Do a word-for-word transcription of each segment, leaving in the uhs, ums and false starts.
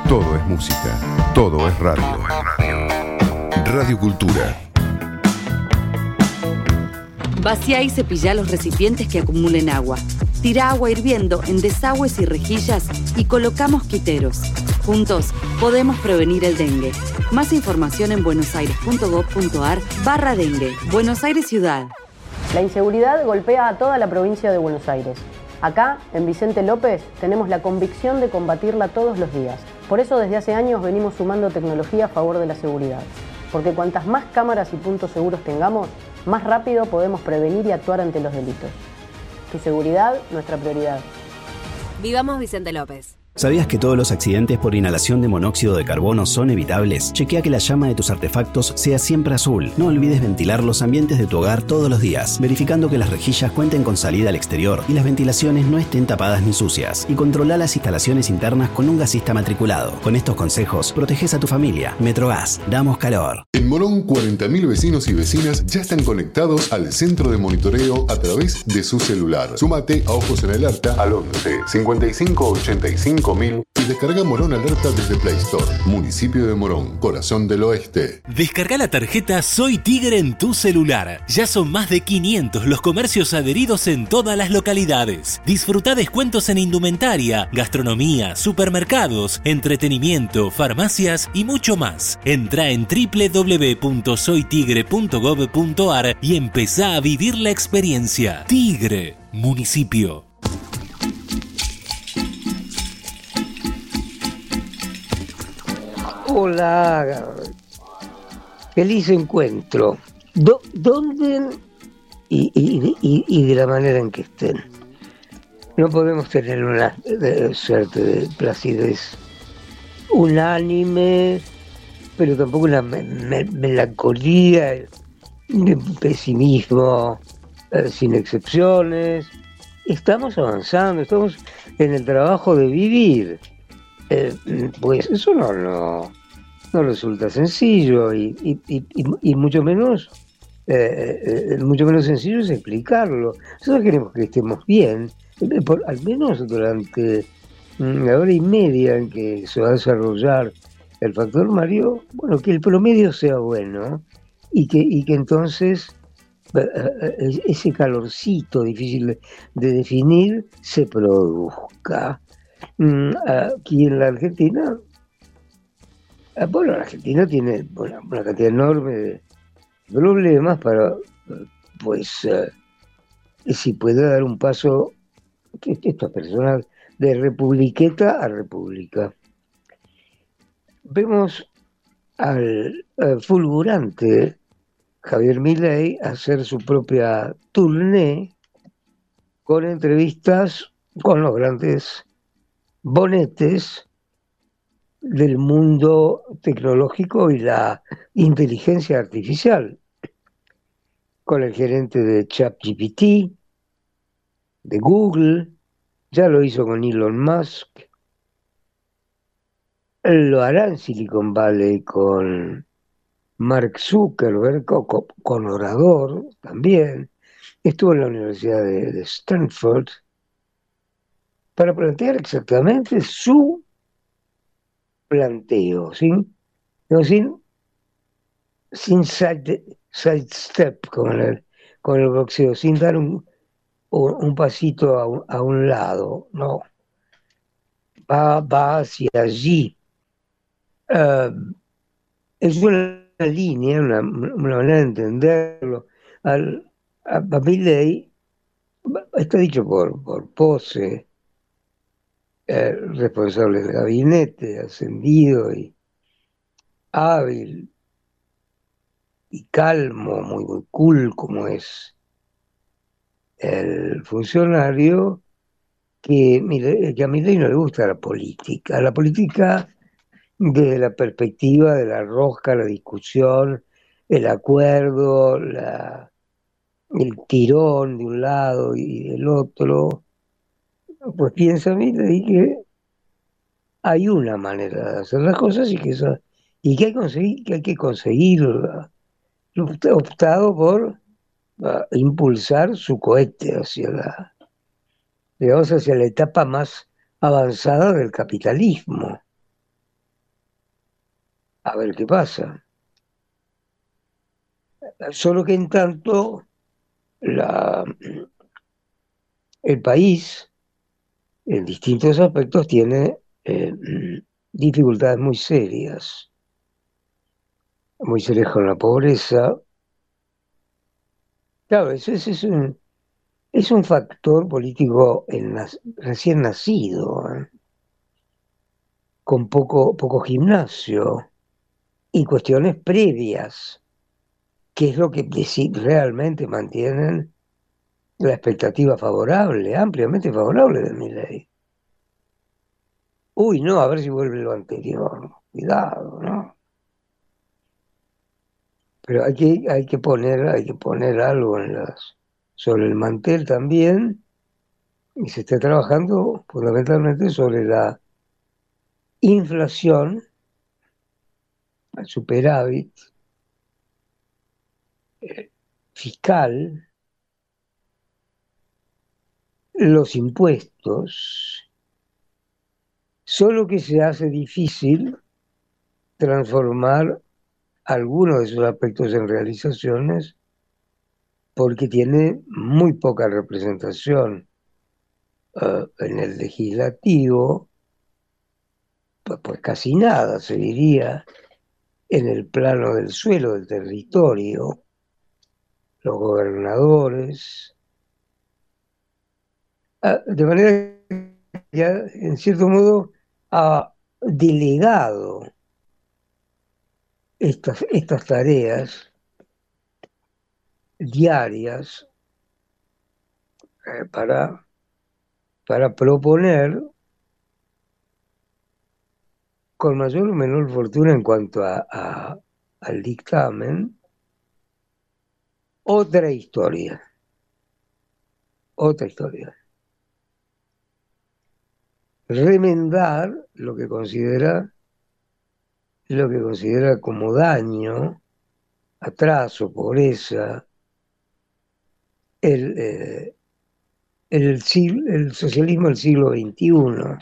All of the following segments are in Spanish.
Todo es música, todo es radio. Radio Cultura. Vacía y cepilla los recipientes que acumulen agua. Tira agua hirviendo en desagües y rejillas y coloca mosquiteros. Juntos podemos prevenir el dengue. Más información en buenosaires.gov.ar barra dengue. Buenos Aires Ciudad. La inseguridad golpea a toda la provincia de Buenos Aires. Acá, en Vicente López, tenemos la convicción de combatirla todos los días. Por eso desde hace años venimos sumando tecnología a favor de la seguridad. Porque cuantas más cámaras y puntos seguros tengamos, más rápido podemos prevenir y actuar ante los delitos. Tu seguridad, nuestra prioridad. Vivamos Vicente López. ¿Sabías que todos los accidentes por inhalación de monóxido de carbono son evitables? Chequea que la llama de tus artefactos sea siempre azul. No olvides ventilar los ambientes de tu hogar todos los días, verificando que las rejillas cuenten con salida al exterior y las ventilaciones no estén tapadas ni sucias. Y controla las instalaciones internas con un gasista matriculado. Con estos consejos, proteges a tu familia. Metrogas, damos calor. En Morón, cuarenta mil vecinos y vecinas ya están conectados al centro de monitoreo a través de su celular. Súmate a Ojos en Alerta al once cincuenta y cinco ochenta y cinco mil y descarga Morón Alerta desde Play Store. Municipio de Morón, corazón del oeste. Descarga la tarjeta Soy Tigre en tu celular. Ya son más de quinientos los comercios adheridos en todas las localidades. Disfruta descuentos en indumentaria, gastronomía, supermercados, entretenimiento, farmacias y mucho más. Entra en doble u doble u doble u punto soy tigre punto gov punto ar y empezá a vivir la experiencia. Tigre, municipio. Hola, feliz encuentro. Do, ¿Dónde y, y, y, y de la manera en que estén? No podemos tener una de, suerte de placidez unánime, pero tampoco una me, me, melancolía, un pesimismo eh, sin excepciones. Estamos avanzando, estamos en el trabajo de vivir. Eh, pues eso no, no, no resulta sencillo y, y, y, y mucho menos eh, eh, mucho menos sencillo es explicarlo. Nosotros queremos que estemos bien, por, al menos durante una hora y media en que se va a desarrollar el factor Mario, bueno, que el promedio sea bueno y que, y que entonces eh, ese calorcito difícil de, de definir se produzca. Aquí en la Argentina, bueno, la Argentina tiene una, una cantidad enorme de problemas para, pues, eh, si puede dar un paso, que estas personas de republiqueta a república. Vemos al, al fulgurante Javier Milei hacer su propia tournée con entrevistas con los grandes bonetes del mundo tecnológico y la inteligencia artificial, con el gerente de ChatGPT, de Google, ya lo hizo con Elon Musk, lo hará en Silicon Valley con Mark Zuckerberg, con, con Orador también, estuvo en la Universidad de, de Stanford, para plantear exactamente su planteo, sin, no, sin, sin side, sidestep con el, con el boxeo, sin dar un, un, un pasito a un, a un lado, no, va, va hacia allí. Uh, es una línea, una, una manera de entenderlo. Al, a, a Milei, está dicho por, por Pose, Eh, responsable del gabinete, ascendido y hábil y calmo, muy, muy cool como es el funcionario, que, mire, que a Milei no le gusta la política, la política desde la perspectiva de la rosca, la discusión, el acuerdo, la, el tirón de un lado y del otro. Pues piensa Milei que hay una manera de hacer las cosas y que eso, y que hay, conseguir, que hay que conseguirla. Ha optado por uh, impulsar su cohete hacia la, digamos, hacia la etapa más avanzada del capitalismo. a ver qué pasa. Solo que en tanto la, el país, en distintos aspectos, tiene eh, dificultades muy serias, muy serias con la pobreza. Claro, eso, eso es un, es un factor político en nas- recién nacido, ¿eh? Con poco, poco gimnasio y cuestiones previas, que es lo que deci- realmente mantienen la expectativa favorable, ampliamente favorable de Milei. Uy, no, a ver si vuelve lo anterior. Cuidado, ¿no? Pero hay que, hay que poner, hay que poner algo en las, sobre el mantel también, y se está trabajando fundamentalmente sobre la inflación, el superávit eh, fiscal, los impuestos, solo que se hace difícil transformar algunos de esos aspectos en realizaciones porque tiene muy poca representación uh, en el legislativo, pues, pues casi nada, se diría, en el plano del suelo, del territorio, los gobernadores, uh, de manera que ya, en cierto modo, ha delegado estas, estas tareas diarias eh, para, para proponer con mayor o menor fortuna en cuanto a, a, al dictamen, otra historia, otra historia. Remendar lo que considera, lo que considera como daño, atraso, pobreza, el, eh, el, el socialismo del siglo veintiuno.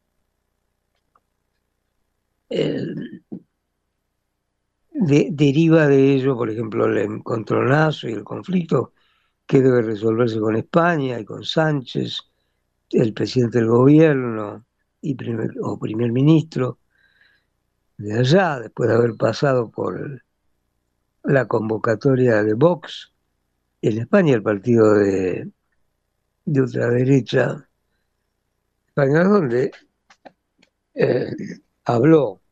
El, de, deriva de ello, por ejemplo, el encontronazo y el conflicto que debe resolverse con España y con Sánchez, el presidente del gobierno y primer, o primer ministro de allá, después de haber pasado por la convocatoria de Vox en España, el partido de, de ultraderecha español, donde eh, habló,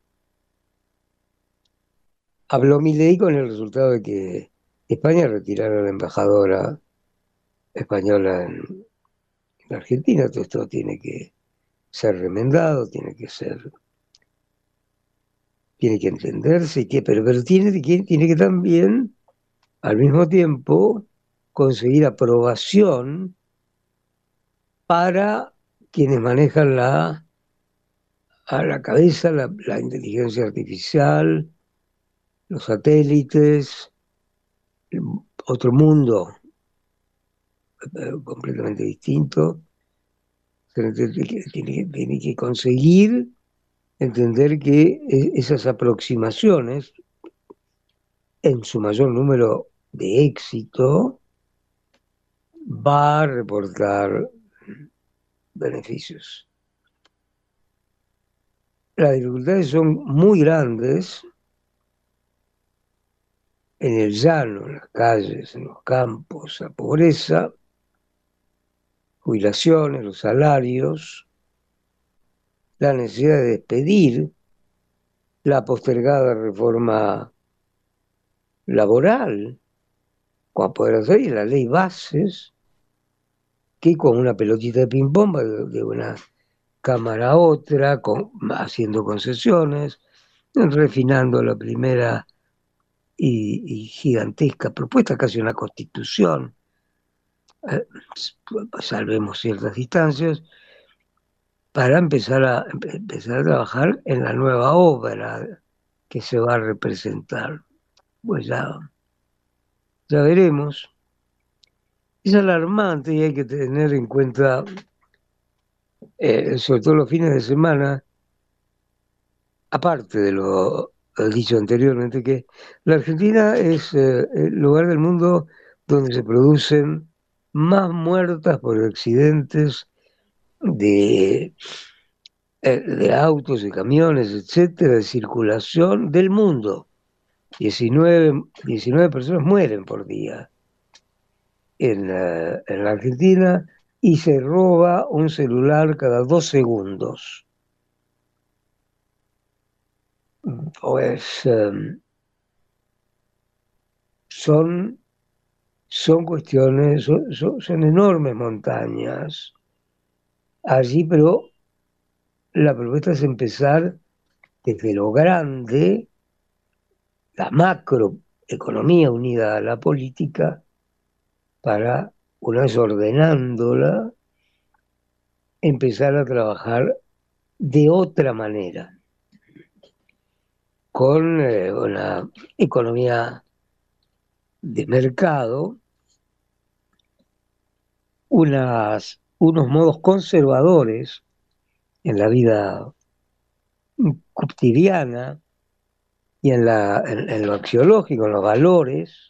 habló Milei con el resultado de que España retirara a la embajadora española en, en Argentina. Todo esto tiene que ser remendado, tiene que ser tiene que entenderse, que, pero, pero tiene, que, tiene que también, al mismo tiempo, conseguir aprobación para quienes manejan la, a la cabeza la, la inteligencia artificial, los satélites, otro mundo eh, completamente distinto. Tiene, tiene que conseguir entender que esas aproximaciones, en su mayor número de éxito, va a reportar beneficios. Las dificultades son muy grandes en el llano, en las calles, en los campos, la pobreza, jubilaciones, los salarios, la necesidad de despedir, la postergada reforma laboral, para poder hacer, y la ley bases, que con una pelotita de ping-pong va de, de una cámara a otra, con, haciendo concesiones, refinando la primera y, y gigantesca propuesta, casi una constitución, eh, salvemos ciertas distancias, para empezar a, empezar a trabajar en la nueva obra que se va a representar. Pues ya, ya veremos. Es alarmante y hay que tener en cuenta, eh, sobre todo los fines de semana, aparte de lo dicho anteriormente, que la Argentina es eh, el lugar del mundo donde se producen más muertas por accidentes de, de autos, de camiones, etcétera, de circulación del mundo. diecinueve, diecinueve personas mueren por día en la, en la Argentina, y se roba un celular cada dos segundos. Pues um, son, son cuestiones, son, son, son enormes montañas allí, pero la propuesta es empezar desde lo grande, la macroeconomía unida a la política, para, una vez ordenándola, empezar a trabajar de otra manera, con eh, una economía de mercado, unas, unos modos conservadores en la vida cotidiana y en, la, en, en lo axiológico, en los valores,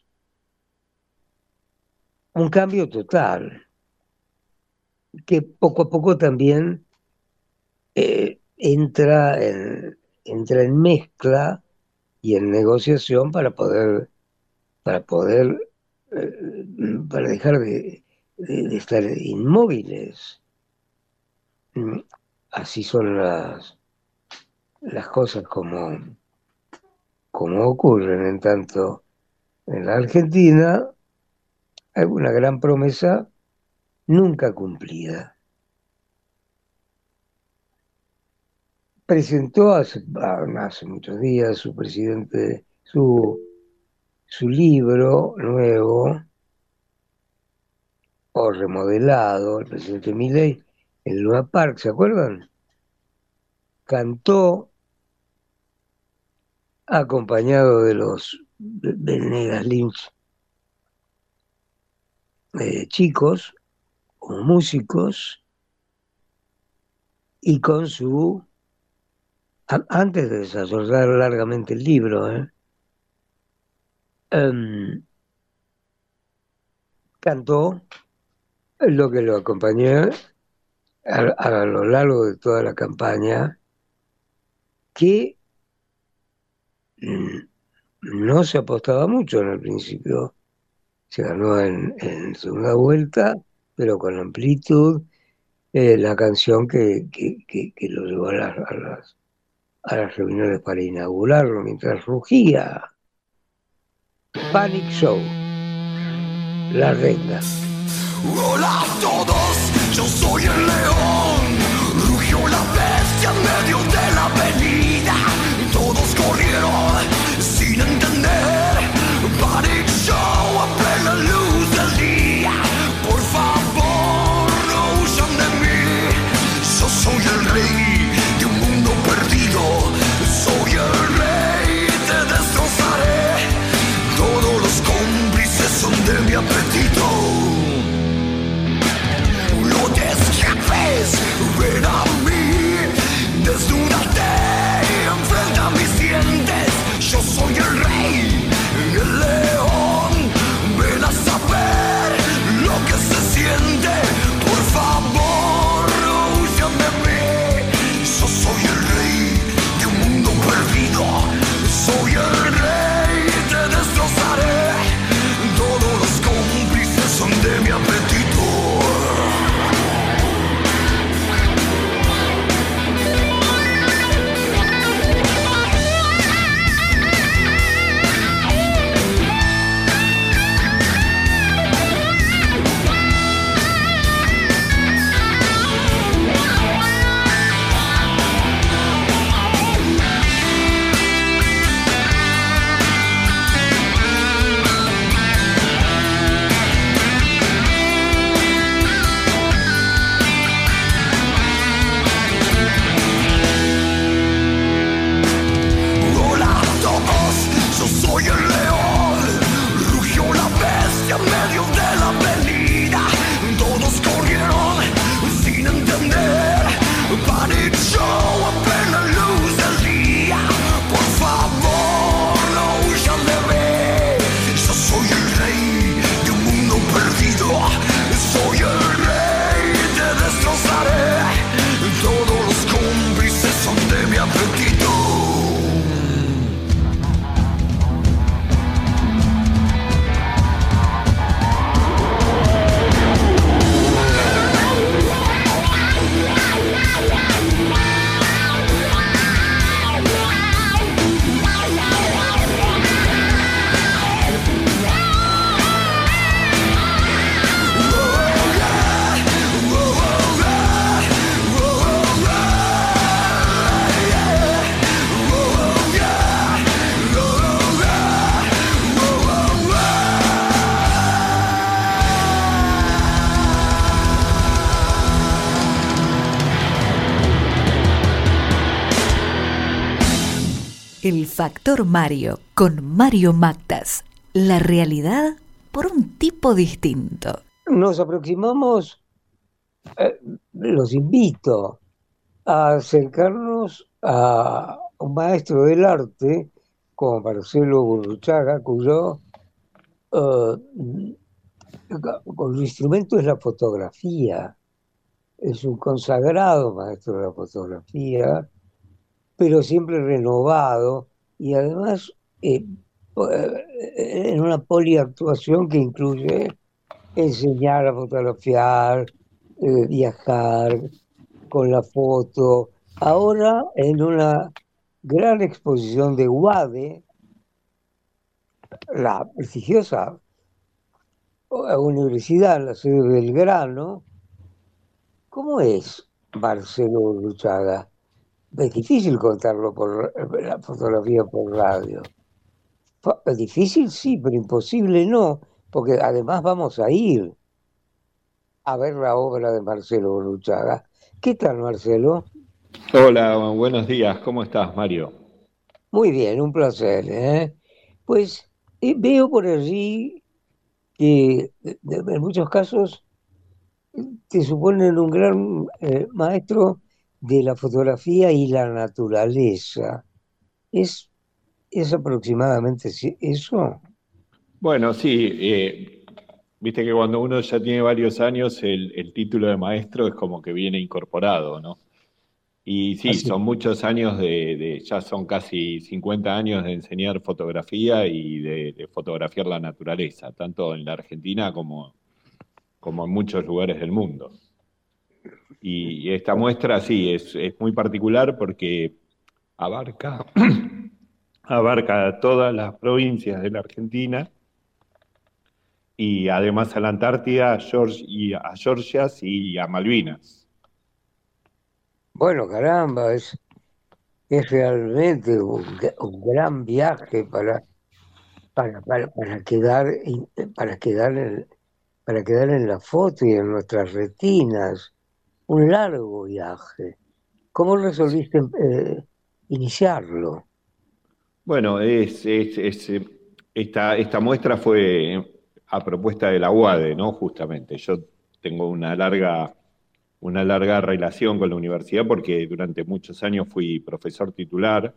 un cambio total, que poco a poco también eh, entra, en, entra en mezcla y en negociación para poder, para poder, eh, para dejar de, de, de estar inmóviles. Así son las, las cosas como, como ocurren. En tanto, en la Argentina hay una gran promesa nunca cumplida. Presentó hace, hace muchos días su presidente su, su libro nuevo o remodelado, el presidente Milei, en Luna Park, ¿se acuerdan? Cantó acompañado de los Venegas Lynch eh, chicos, como músicos, y con su, a, antes de desarrollar largamente el libro, ¿eh? um, cantó lo que lo acompañó a, a lo largo de toda la campaña, que no se apostaba mucho en el principio. Se ganó en, en segunda vuelta, pero con amplitud, eh, la canción que, que, que, que lo llevó a las, a, las, a las reuniones para inaugurarlo, mientras rugía. Panic Show, La Reina. Hola a todos, yo soy el león. Rugió la bestia en medio de la avenida. Todos corrieron sin entender. Panic Show a plena luz del día. Por favor, no huyan de mí. Yo soy el rey de un mundo perdido. Soy el rey, te destrozaré. Todos los cómplices son de mi apetito. No te escapes, ven a mí. Desde un El Factor Mario con Mario Mactas. La realidad por un tipo distinto. Nos aproximamos, eh, los invito a acercarnos a un maestro del arte como Marcelo Gurruchaga, cuyo, eh, cuyo instrumento es la fotografía. Es un consagrado maestro de la fotografía, pero siempre renovado y además eh, en una poliactuación que incluye enseñar a fotografiar, eh, viajar con la foto. Ahora en una gran exposición de UADE, la prestigiosa universidad, la sede de Belgrano. ¿Cómo es Marcelo Gurruchaga? Es difícil contarlo por la fotografía por radio. Es difícil, sí, pero imposible no, porque además vamos a ir a ver la obra de Marcelo Gurruchaga. ¿Qué tal, Marcelo? Hola, buenos días. ¿Cómo estás, Mario? Muy bien, un placer, ¿eh? Pues eh, veo por allí que de- de- en muchos casos te suponen un gran eh, maestro de la fotografía y la naturaleza. ¿Es, es aproximadamente si- eso? Bueno, sí, eh, viste que cuando uno ya tiene varios años, el, el título de maestro es como que viene incorporado, ¿no? Y sí, Así. son muchos años de, de- ya son casi cincuenta años de enseñar fotografía y de, de fotografiar la naturaleza, tanto en la Argentina como, como en muchos lugares del mundo. Y esta muestra, sí, es, es muy particular porque abarca, abarca todas las provincias de la Argentina y además a la Antártida, a, George, y a Georgias y a Malvinas. Bueno, caramba, es, es realmente un, g- un gran viaje para, para, para, para quedar, in- para, quedar en, para quedar en la foto y en nuestras retinas. Un largo viaje. ¿Cómo resolviste eh, iniciarlo? Bueno, es, es- es, eh, esta, esta muestra fue a propuesta de la UADE, ¿no? Justamente. Yo tengo una larga, una larga relación con la universidad porque durante muchos años fui profesor titular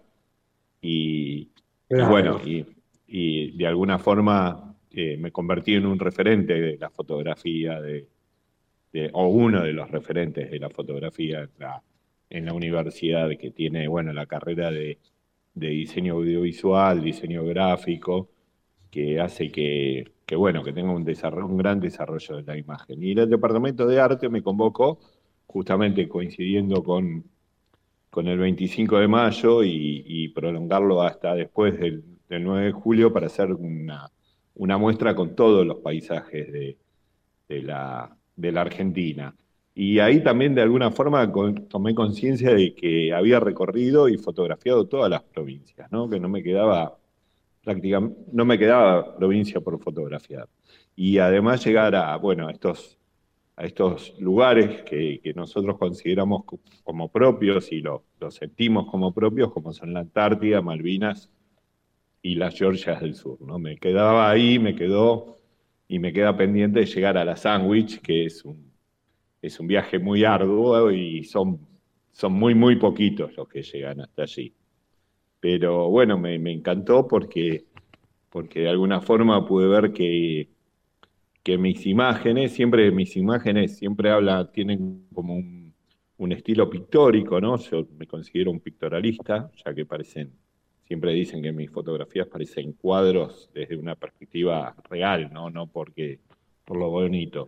y, y bueno, Claro. y, y de alguna forma eh, me convertí en un referente de la fotografía, de, de- o uno de los referentes de la fotografía en la, en la universidad que tiene, bueno, la carrera de, de diseño audiovisual, diseño gráfico, que hace que, que, bueno, que tenga un, desarrollo, un gran desarrollo de la imagen. Y el departamento de arte me convocó justamente coincidiendo con con el veinticinco de mayo y, y prolongarlo hasta después del, del nueve de julio para hacer una, una muestra con todos los paisajes de, de la, de la Argentina. Y ahí también de alguna forma con- tomé conciencia de que había recorrido y fotografiado todas las provincias, ¿no? Que no me quedaba prácticamente, no me quedaba provincia por fotografiar. Y además llegar a, bueno, a estos a estos lugares que, que nosotros consideramos co- como propios y lo, lo sentimos como propios, como son la Antártida, Malvinas y las Georgias del Sur, ¿no? Me quedaba ahí, me quedó y me queda pendiente de llegar a la Sandwich, que es un, es un viaje muy arduo y son, son muy, muy poquitos los que llegan hasta allí. Pero bueno, me, me encantó porque, porque de alguna forma pude ver que que mis imágenes, siempre mis imágenes siempre hablan, tienen como un, un estilo pictórico, ¿no? Yo me considero un pictorialista, ya que parecen, siempre dicen que mis fotografías parecen cuadros desde una perspectiva real, ¿no? No porque, por lo bonito.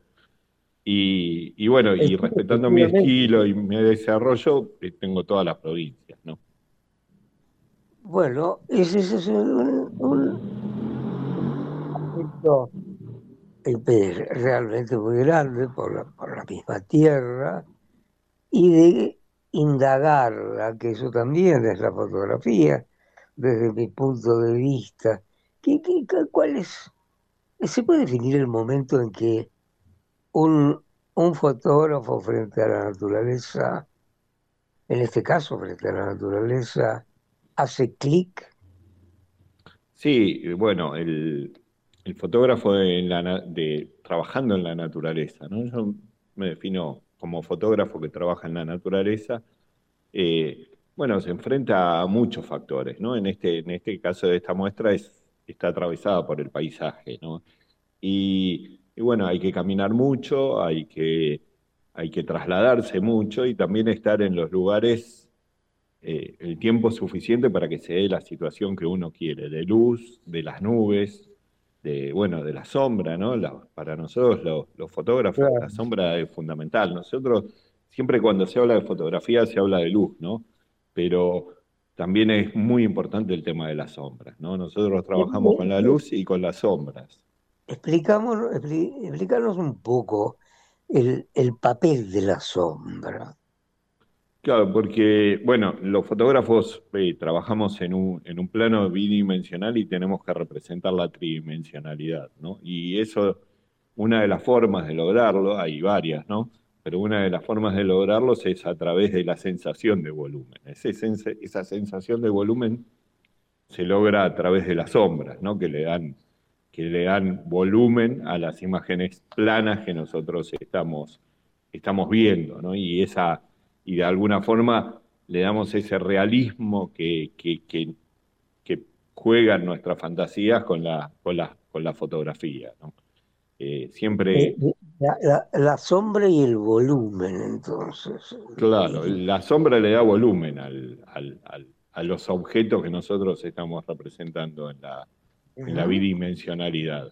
Y, y bueno, y Efe- respetando mi Efectivamente. estilo y mi desarrollo, eh, tengo todas las provincias, ¿no? Bueno, ese, ese es un, un aspecto eh, pe- realmente muy grande por la, por la misma tierra y de indagarla, que eso también es la fotografía, desde mi punto de vista. ¿Qué, qué- qué- cuál es? ¿Se puede definir el momento en que un, un fotógrafo frente a la naturaleza, en este caso frente a la naturaleza, hace clic. Sí, bueno, el, el fotógrafo en la na- de, trabajando en la naturaleza, ¿no? Yo me defino como fotógrafo que trabaja en la naturaleza. eh, bueno, se enfrenta a muchos factores, ¿no? En este, en este caso de esta muestra es, está atravesada por el paisaje, ¿no? Y, y bueno, hay que caminar mucho, hay que, hay que trasladarse mucho y también estar en los lugares eh, el tiempo suficiente para que se dé la situación que uno quiere, de luz, de las nubes, de, bueno, de la sombra, ¿no? La- para nosotros los, los fotógrafos Claro. la sombra es fundamental. Nosotros siempre cuando se habla de fotografía se habla de luz, ¿no? Pero también es muy importante el tema de las sombras, ¿no? Nosotros Eh, trabajamos con la eh, luz y con las sombras. Explicamos, expli- explícanos un poco el, el papel de la sombra. Claro, porque, bueno, los fotógrafos eh, trabajamos en un, en un plano bidimensional y tenemos que representar la tridimensionalidad, ¿no? Y eso, una de las formas de lograrlo, hay varias, ¿no? Pero una de las formas de lograrlos es a través de la sensación de volumen. Ese sens- esa sensación de volumen se logra a través de las sombras, ¿no? Que le dan, que le dan volumen a las imágenes planas que nosotros estamos, estamos viendo, ¿no? Y esa, y de alguna forma le damos ese realismo que, que, que, que juegan nuestras fantasías con la, con la, con la fotografía, ¿no? Eh, Eh, siempre, La, la- la sombra y el volumen, entonces. claro, Y, la sombra le da volumen al, al, al- a los objetos que nosotros estamos representando en la, en la ujú. bidimensionalidad.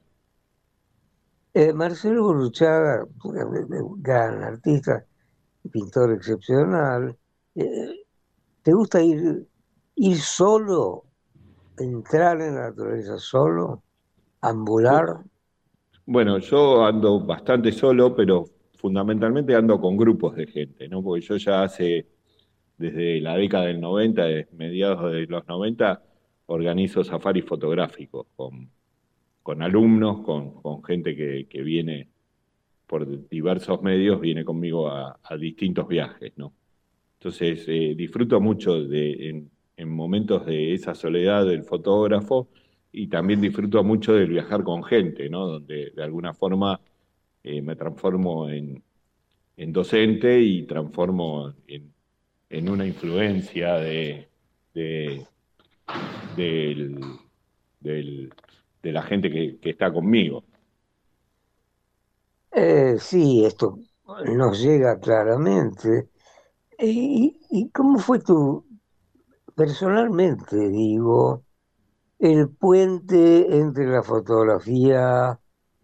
Eh, Marcelo Gurruchaga, un gran artista, pintor excepcional. eh, ¿Te gusta ir, ir solo, entrar en la naturaleza solo, ambular? Bueno, yo ando bastante solo, pero fundamentalmente ando con grupos de gente, ¿no? Porque yo ya hace, desde la década del noventa, de mediados de los noventa, organizo safaris fotográficos con, con alumnos, con, con gente que, que viene por diversos medios, viene conmigo a, a distintos viajes, ¿no? Entonces, eh, disfruto mucho de, en, en momentos de esa soledad del fotógrafo y también disfruto mucho del viajar con gente, ¿no? Donde de alguna forma eh, me transformo en, en docente y transformo en, en una influencia de, de, del- del- de la gente que, que está conmigo. Eh, sí, esto nos llega claramente. Eh, ¿Y, y cómo fue tu, personalmente, digo, el puente entre la fotografía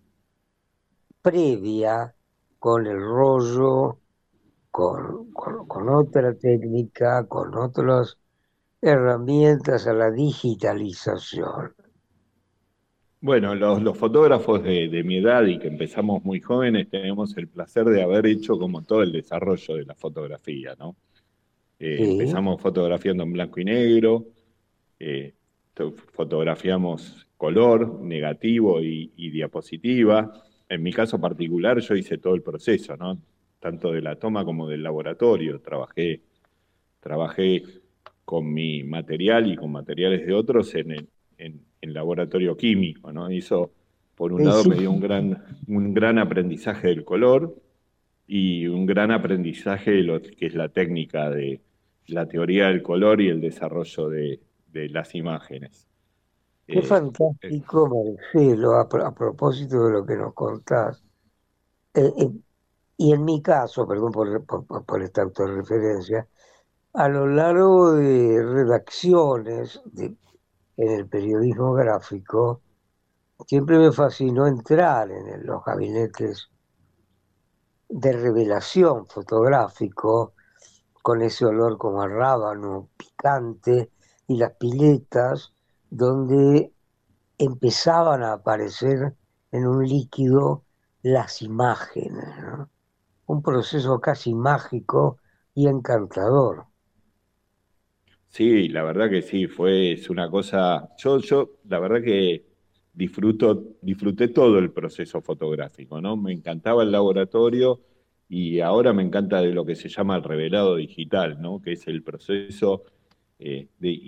previa con el rollo, con, con- con otra técnica, con otras herramientas a la digitalización? Bueno, los, los fotógrafos de, de mi edad y que empezamos muy jóvenes tenemos el placer de haber hecho como todo el desarrollo de la fotografía, ¿no? Eh, Sí, empezamos fotografiando en blanco y negro, eh, to- fotografiamos color, negativo y, y diapositiva. En mi caso particular yo hice todo el proceso, ¿no? Tanto de la toma como del laboratorio. Trabajé, trabajé con mi material y con materiales de otros en, el- en, en laboratorio químico, ¿no? Eso, por un sí, lado, sí. me dio un gran, un gran aprendizaje del color y un gran aprendizaje de lo que es la técnica de la teoría del color y el desarrollo de, de las imágenes. Qué Eh, eh, fantástico, Marcelo, a, pro- a propósito de lo que nos contás. Eh, eh, y en mi caso, perdón por, por, por- por esta autorreferencia, a lo largo de redacciones de- en el periodismo gráfico, siempre me fascinó entrar en el- los gabinetes de revelación fotográfico, con ese olor como a rábano picante y las piletas, donde empezaban a aparecer en un líquido las imágenes, ¿no? Un proceso casi mágico y encantador. sí, la verdad que sí, fue, es una cosa, yo, yo, la verdad que disfruto, disfruté todo el proceso fotográfico, ¿no? Me encantaba el laboratorio y ahora me encanta de lo que se llama el revelado digital, ¿no? Que es el proceso eh, de, y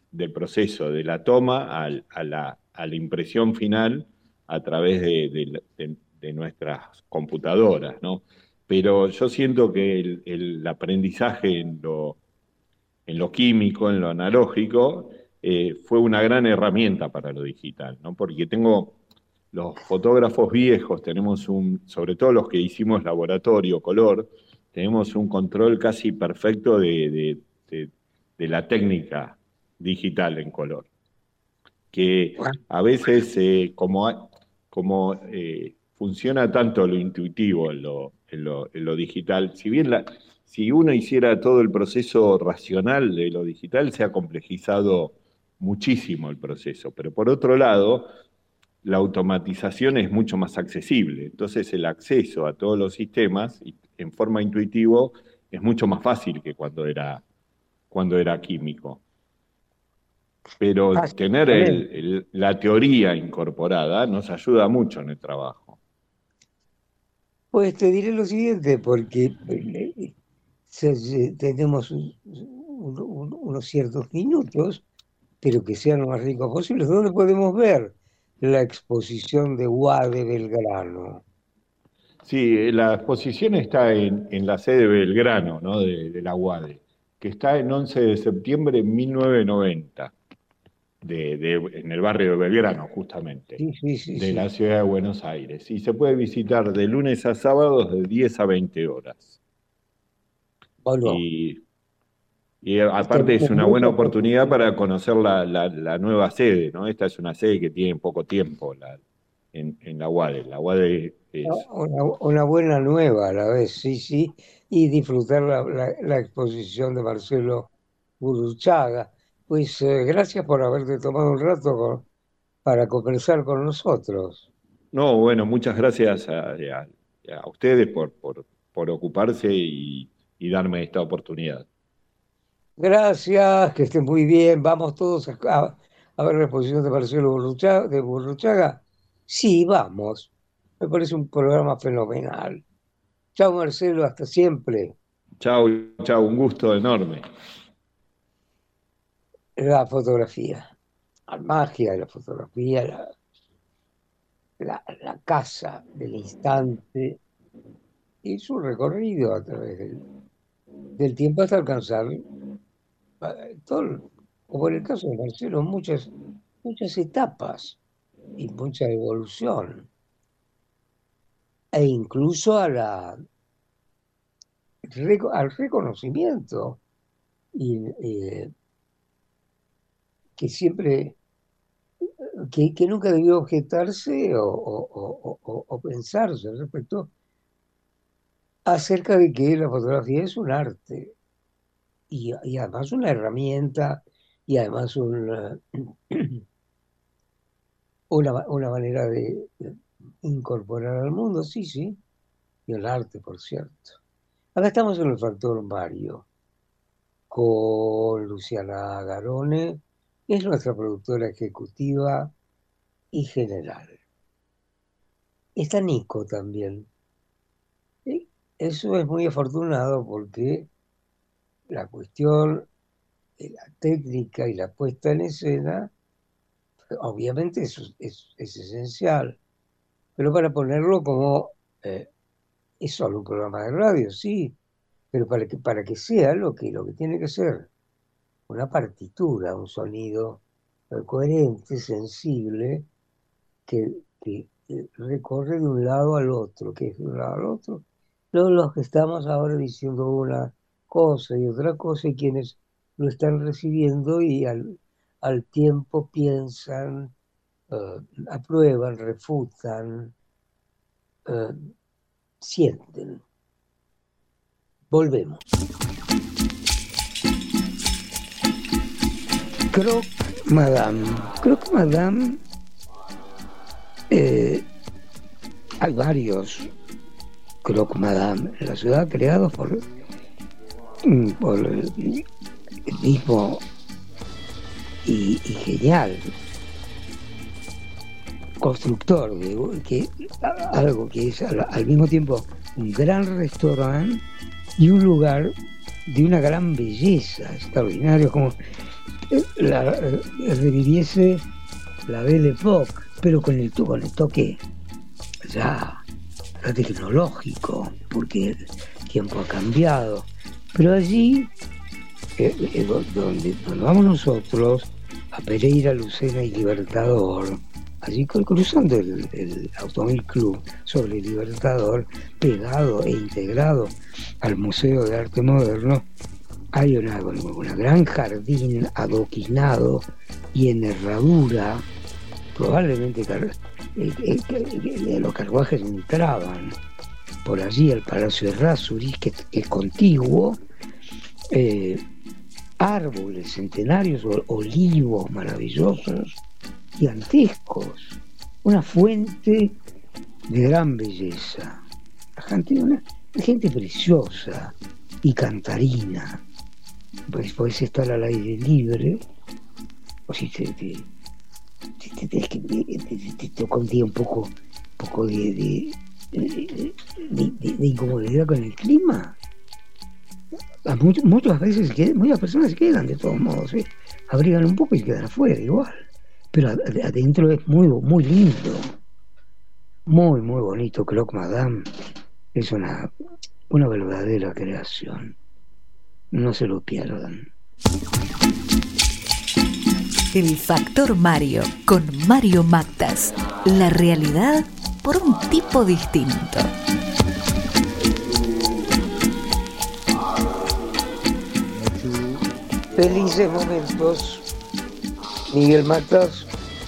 del proceso, de la toma al, a, la, a la impresión final a través de, de, de, de nuestras computadoras, ¿no? Pero yo siento que el, el aprendizaje en lo, en lo químico, en lo analógico, eh, fue una gran herramienta para lo digital, ¿no? Porque tengo, los fotógrafos viejos, tenemos un, sobre todo los que hicimos laboratorio, color, tenemos un control casi perfecto de, de, de, de la técnica digital en color. Que a veces, eh, como, como eh, funciona tanto lo intuitivo en lo, en lo, en lo digital, si bien la, si uno hiciera todo el proceso racional de lo digital, se ha complejizado muchísimo el proceso, pero por otro lado, la automatización es mucho más accesible, entonces el acceso a todos los sistemas en forma intuitiva es mucho más fácil que cuando era, cuando era químico. Pero ah, tener el, el, la teoría incorporada nos ayuda mucho en el trabajo. Pues te diré lo siguiente, porque eh, se, tenemos un, un, unos ciertos minutos, pero que sean lo más ricos posibles. ¿Dónde podemos ver la exposición de UADE Belgrano? Sí, la exposición está en, en la sede Belgrano, ¿no? de, de la UADE, que está en once de septiembre de mil novecientos noventa. De, de, en el barrio de Belgrano, justamente, sí, sí, sí, de sí. la ciudad de Buenos Aires. Y se puede visitar de lunes a sábados de diez a veinte horas. Bueno, y, y aparte es una buena oportunidad para conocer la, la, la nueva sede, ¿no? Esta es una sede que tiene poco tiempo la, en, en la UADE. La UADE es... Una, una buena nueva a la vez, sí, sí. Y disfrutar la, la, la exposición de Marcelo Gurruchaga. Pues eh, gracias por haberte tomado un rato con, para conversar con nosotros. No, bueno, muchas gracias a, a, a ustedes por, por, por ocuparse y, y darme esta oportunidad. Gracias, que estén muy bien. Vamos todos a, a, a ver la exposición de Marcelo Gurruchaga, de Gurruchaga. Sí, vamos. Me parece un programa fenomenal. Chao, Marcelo, hasta siempre. Chao, chao, un gusto enorme. La fotografía, la magia de la fotografía, la, la, la casa del instante y su recorrido a través del, del tiempo hasta alcanzar todo, como en el caso de Marcelo, muchas, muchas etapas y mucha evolución, e incluso a la, al reconocimiento y eh, que siempre, que, que nunca debió objetarse o, o, o, o pensarse respecto acerca de que la fotografía es un arte y, y además una herramienta y además una, una, una manera de, de incorporar al mundo, sí, sí, y el arte, por cierto. Acá estamos en el Factor Mario con Luciana Garone, es nuestra productora ejecutiva y general. Está Nico también. Y eso es muy afortunado porque la cuestión de la técnica y la puesta en escena, obviamente eso es, es esencial, pero para ponerlo como eh, es solo un programa de radio, sí, pero para que, para que sea lo que, lo que tiene que ser. Una partitura, un sonido coherente, sensible, que, que recorre de un lado al otro, que es de un lado al otro. Todos los que estamos ahora diciendo una cosa y otra cosa, y quienes lo están recibiendo y al, al tiempo piensan, uh, aprueban, refutan, uh, sienten. Volvemos. Croque Madame. Croque Madame, eh, hay varios Croque Madame en la ciudad creados por, por el mismo y, y genial constructor de que, algo que es al, al mismo tiempo un gran restaurante y un lugar de una gran belleza extraordinario, como la, reviviese la Belle Époque, pero con el, con el toque ya, ya tecnológico, porque el tiempo ha cambiado. Pero allí, eh, eh, donde, donde vamos nosotros, a Pereira, Lucena y Libertador, allí cruzando el, el Automóvil Club sobre Libertador, pegado e integrado al Museo de Arte Moderno, hay una, una gran jardín adoquinado y en herradura, probablemente car- eh, eh, eh, los carruajes entraban por allí al Palacio de Errázuriz, que, que es contiguo, eh, árboles centenarios, olivos maravillosos, gigantescos, una fuente de gran belleza, la gente, una gente preciosa y cantarina. Pues podés estar al aire libre, o si te, te, te, te, te, te, te toca un día un poco, poco de, de, de, de, de, de incomodidad con el clima. A much, muchas veces muchas personas se quedan de todos modos, ¿eh? Abrigan un poco y quedan afuera igual, pero adentro es muy muy lindo, muy muy bonito. Croque Madame es una una verdadera creación, no se lo pierdan. El Factor Mario con Mario Mactas, la realidad por un tipo distinto. Felices momentos. Miguel Mactas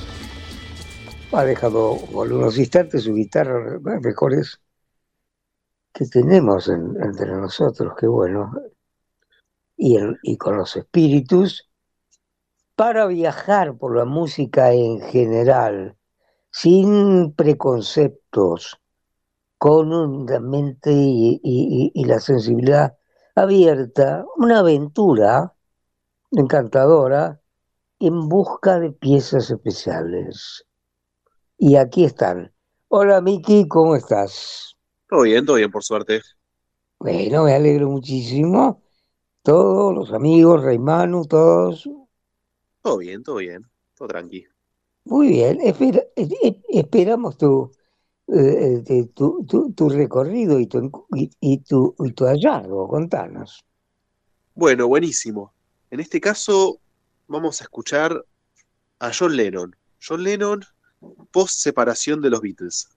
ha dejado por unos instantes su guitarra, mejores que tenemos en, entre nosotros, qué bueno, y, el, y con los espíritus, para viajar por la música en general, sin preconceptos, con una mente y, y, y la sensibilidad abierta, una aventura encantadora en busca de piezas especiales. Y aquí están. Hola Miki, ¿cómo estás? Todo bien, todo bien, por suerte. Bueno, me alegro muchísimo. Todos los amigos, Reymanu, todos. Todo bien, todo bien, todo tranqui. Muy bien, espera, eh, esperamos tu, eh, eh, tu, tu, tu recorrido y tu, y, y, tu, y tu hallazgo, contanos. Bueno, buenísimo. En este caso vamos a escuchar a John Lennon. John Lennon post separación de los Beatles.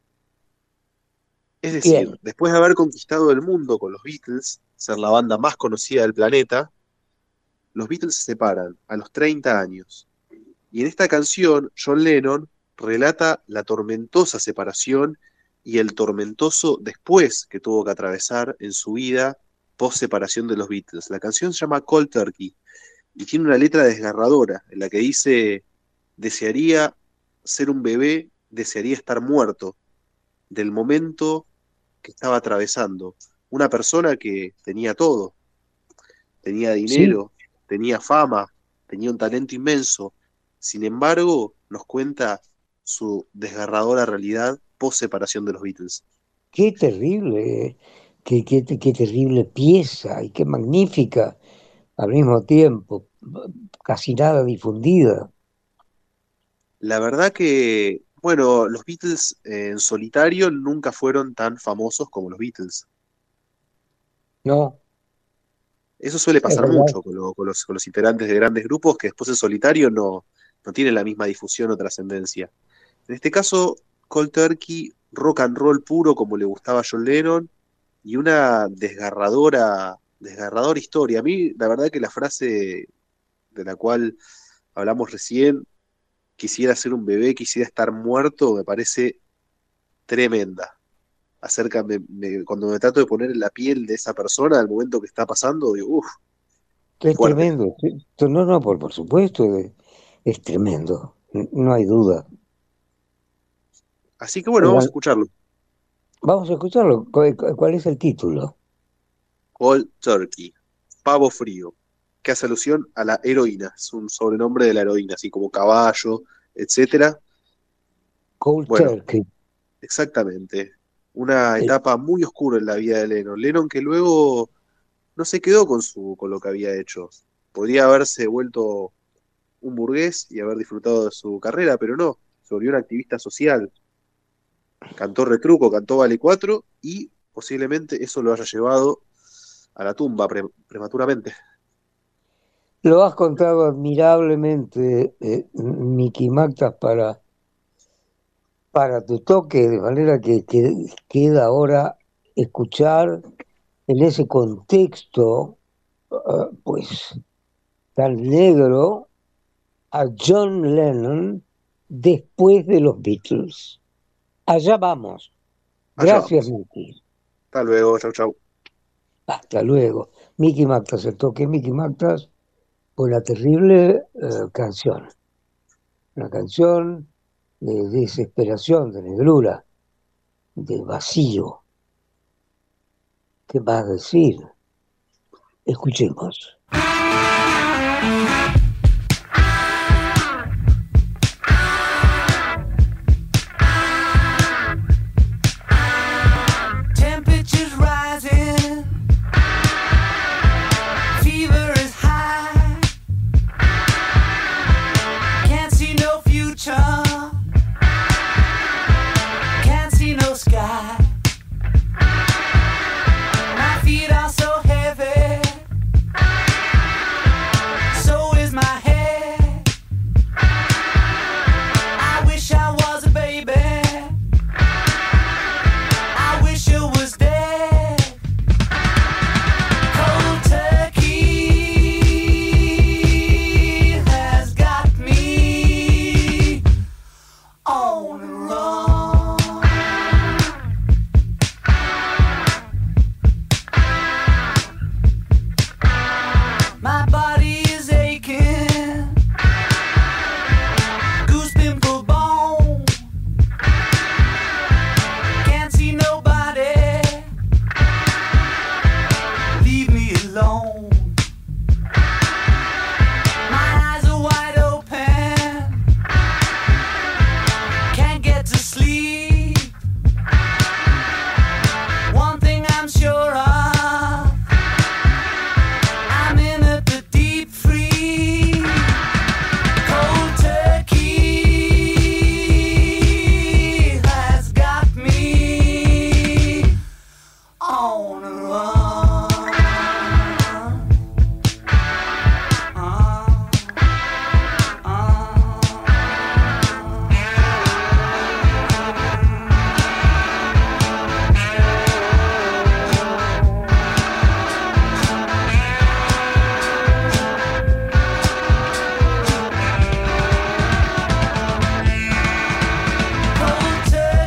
Es decir, Bien. Después de haber conquistado el mundo con los Beatles, ser la banda más conocida del planeta, los Beatles se separan a los treinta años. Y en esta canción, John Lennon relata la tormentosa separación y el tormentoso después que tuvo que atravesar en su vida post separación de los Beatles. La canción se llama Cold Turkey y tiene una letra desgarradora en la que dice: desearía ser un bebé, desearía estar muerto del momento que estaba atravesando. Una persona que tenía todo, tenía dinero, sí, tenía fama, tenía un talento inmenso. Sin embargo, nos cuenta su desgarradora realidad post separación de los Beatles. Qué terrible, qué, qué, qué terrible pieza y qué magnífica al mismo tiempo, casi nada difundida. La verdad que, bueno, los Beatles en solitario nunca fueron tan famosos como los Beatles. No. Eso suele pasar mucho con, lo, con, los, con los integrantes de grandes grupos que después en solitario no, no tienen la misma difusión o trascendencia. En este caso, Cold Turkey, rock and roll puro como le gustaba a John Lennon y una desgarradora, desgarradora historia. A mí, la verdad que la frase de la cual hablamos recién, quisiera ser un bebé, quisiera estar muerto, me parece tremenda. Acerca, me, me, cuando me trato de poner en la piel de esa persona, al momento que está pasando, digo, uff. Es tremendo. No, no, por, por supuesto, es tremendo. No hay duda. Así que bueno, vamos a escucharlo. Vamos a escucharlo. ¿Cuál, cuál es el título? Cold Turkey, pavo frío, que hace alusión a la heroína. Es un sobrenombre de la heroína, así como caballo, etcétera. Cold bueno, Turkey. Exactamente. Una etapa muy oscura en la vida de Lennon. Lennon que luego no se quedó con, su, con lo que había hecho. Podría haberse vuelto un burgués y haber disfrutado de su carrera, pero no, se volvió un activista social. Cantó Retruco, cantó Vale cuatro y posiblemente eso lo haya llevado a la tumba pre- prematuramente. Lo has contado admirablemente, eh, Miki Mactas, para, para tu toque, de manera que, que queda ahora escuchar en ese contexto, uh, pues, tan negro, a John Lennon después de los Beatles. Allá vamos. Gracias, Miki. Hasta luego, chau, chau. Hasta luego. Miki Mactas, el toque Miki Mactas, una terrible eh, canción. Una canción de desesperación, de negrura, de vacío. ¿Qué más decir? Escuchemos. Temperatures rising, fever is high, can't see no future, can't see no sky, my feet are so heavy, so is my head, I wish I was a baby, I wish it was dead. Cold turkey has got me on the run. My body is aching, goose pimple bone, can't see nobody, leave me alone. My eyes are wide open, can't get to sleep. One thing I'm sure of, I'm in at the deep freeze. Cold turkey has got me on the run. Uh, Cold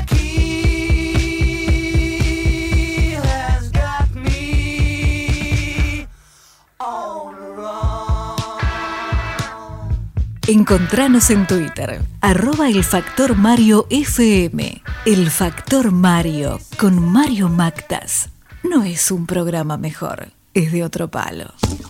turkey has got me on the run. Encontranos en Twitter, arroba el Factor Mario F M. El Factor Mario, con Mario Mactas. No es un programa mejor, es de otro palo.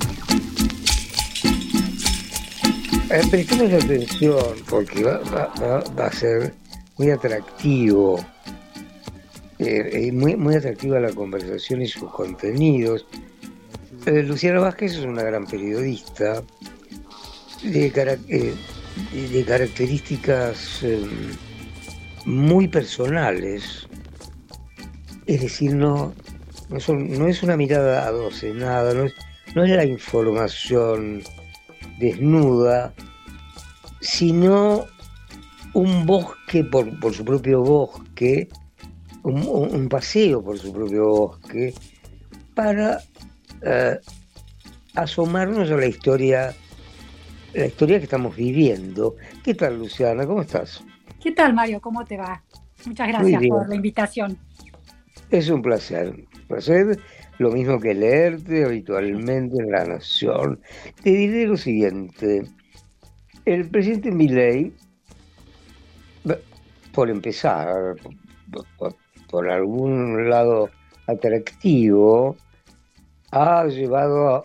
Eh, prestemos atención porque va, va- va- va a ser muy atractivo, eh, y muy, muy atractiva la conversación y sus contenidos. Eh, Luciana Vázquez es una gran periodista de, cara- eh, de- de características eh, muy personales, es decir, no, no, son- no es una mirada adocenada, no es, no es la información desnuda, sino un bosque por, por su propio bosque, un, un- un paseo por su propio bosque, para eh, asomarnos a la historia, la historia que estamos viviendo. ¿Qué tal, Luciana? ¿Cómo estás? ¿Qué tal, Mario? ¿Cómo te va? Muchas Muy gracias bien. por la invitación. Es un placer, un placer, lo mismo que leerte habitualmente en La Nación. Te diré lo siguiente, el presidente Milei, b- por empezar, por, por- por algún lado atractivo, ha llevado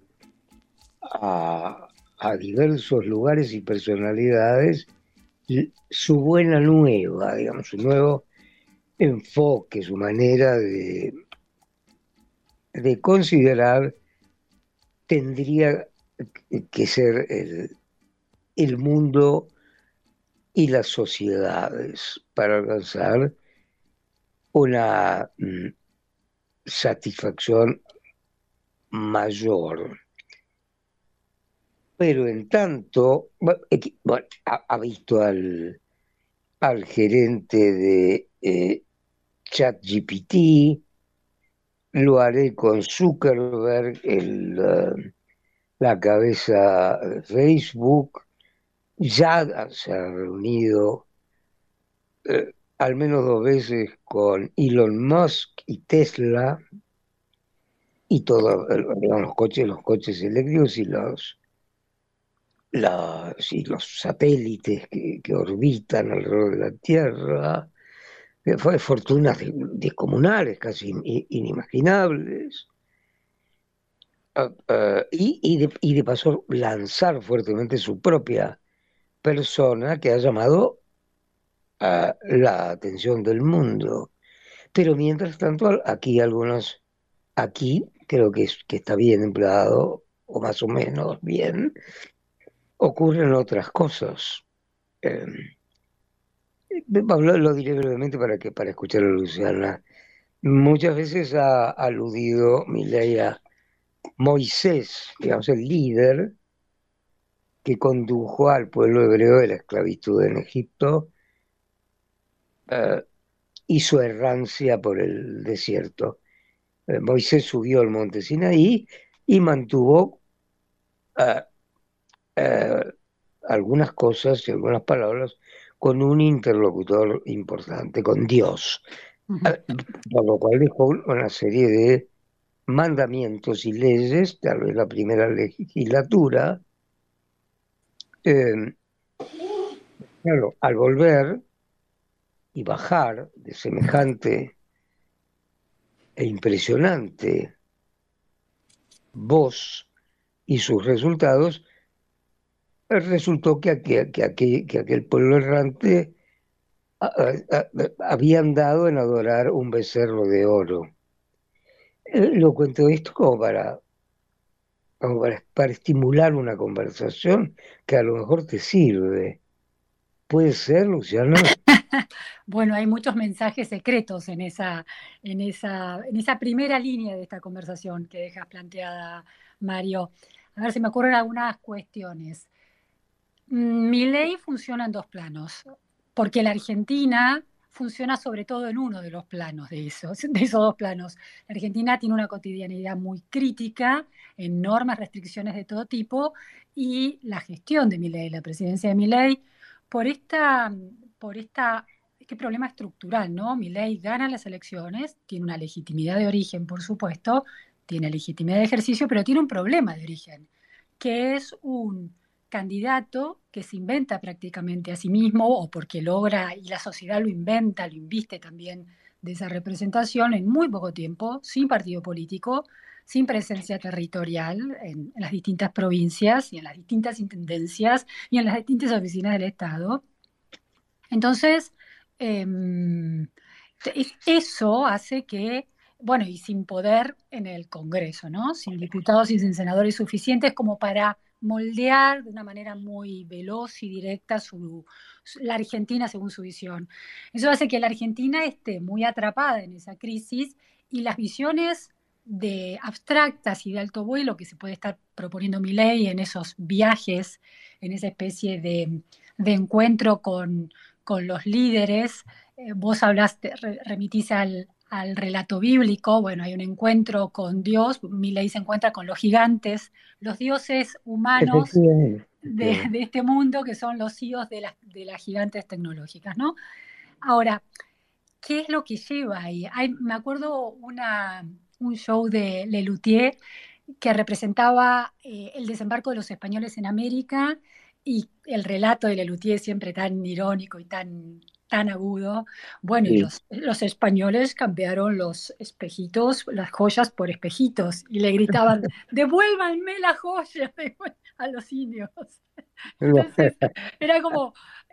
a, a diversos lugares y personalidades l- su buena nueva, digamos, su nuevo enfoque, su manera de, de considerar tendría que ser el, el mundo y las sociedades para alcanzar una mm, satisfacción mayor. Pero en tanto, bueno, ha, ha visto al, al gerente de eh, ChatGPT, lo haré con Zuckerberg, el, uh, la cabeza de Facebook, ya se ha reunido eh, al menos dos veces con Elon Musk y Tesla, y todos los coches, los coches eléctricos y los, los, y los satélites que, que orbitan alrededor de la Tierra. Fue fortunas descomunales, casi inimaginables. Uh, uh, y, y, de, y de paso lanzar fuertemente su propia persona, que ha llamado uh, la atención del mundo. Pero mientras tanto, aquí algunos, aquí creo que, es, que está bien empleado, o más o menos bien, ocurren otras cosas. Eh, lo, lo diré brevemente para, que, para escuchar a Luciana. Muchas veces ha aludido Milei a Moisés, digamos, el líder que condujo al pueblo hebreo de la esclavitud en Egipto uh, y su errancia por el desierto. Uh, Moisés subió al monte Sinaí y mantuvo uh, uh, algunas cosas y algunas palabras con un interlocutor importante, con Dios, uh-huh. uh, por lo cual dejó una serie de mandamientos y leyes, tal vez la primera legislatura. Eh, claro, al volver y bajar de semejante e impresionante voz y sus resultados, resultó que aquel, que aquel, que aquel pueblo errante a, a, a, habían dado en adorar un becerro de oro. Eh, lo cuento esto como para, como para, para estimular una conversación que a lo mejor te sirve. ¿Puede ser, Luciana? Bueno, hay muchos mensajes secretos en esa, en, esa, en esa primera línea de esta conversación que dejas planteada, Mario. A ver si me ocurren algunas cuestiones. Milei funciona en dos planos, porque la Argentina funciona sobre todo en uno de los planos de esos, de esos dos planos. La Argentina tiene una cotidianidad muy crítica, enormes restricciones de todo tipo, y la gestión de Milei, la presidencia de Milei, por esta, por esta, este problema estructural, ¿no? Milei gana las elecciones, tiene una legitimidad de origen, por supuesto, tiene legitimidad de ejercicio, pero tiene un problema de origen, que es un candidato que se inventa prácticamente a sí mismo, o porque logra, y la sociedad lo inventa, lo inviste también de esa representación en muy poco tiempo, sin partido político, sin presencia territorial en, en las distintas provincias y en las distintas intendencias y en las distintas oficinas del Estado. Entonces, eh, eso hace que, bueno, y sin poder en el Congreso, ¿no? Sin diputados y sin senadores suficientes como para moldear de una manera muy veloz y directa su, su, la Argentina según su visión. Eso hace que la Argentina esté muy atrapada en esa crisis y las visiones de abstractas y de alto vuelo que se puede estar proponiendo Milei en esos viajes, en esa especie de, de encuentro con, con los líderes. Eh, vos hablaste, re, remitís al, al relato bíblico. Bueno, hay un encuentro con Dios, Milei se encuentra con los gigantes, los dioses humanos de, de este mundo, que son los C E Os de las, de las gigantes tecnológicas, ¿no? Ahora, ¿qué es lo que lleva ahí? Hay, me acuerdo una, un show de Lelutier que representaba eh, el desembarco de los españoles en América, y el relato de Lelutier siempre tan irónico y tan, tan agudo. Bueno, sí. y los, los españoles cambiaron los espejitos, las joyas por espejitos, y le gritaban, devuélvanme la joya a los indios. Entonces, era como,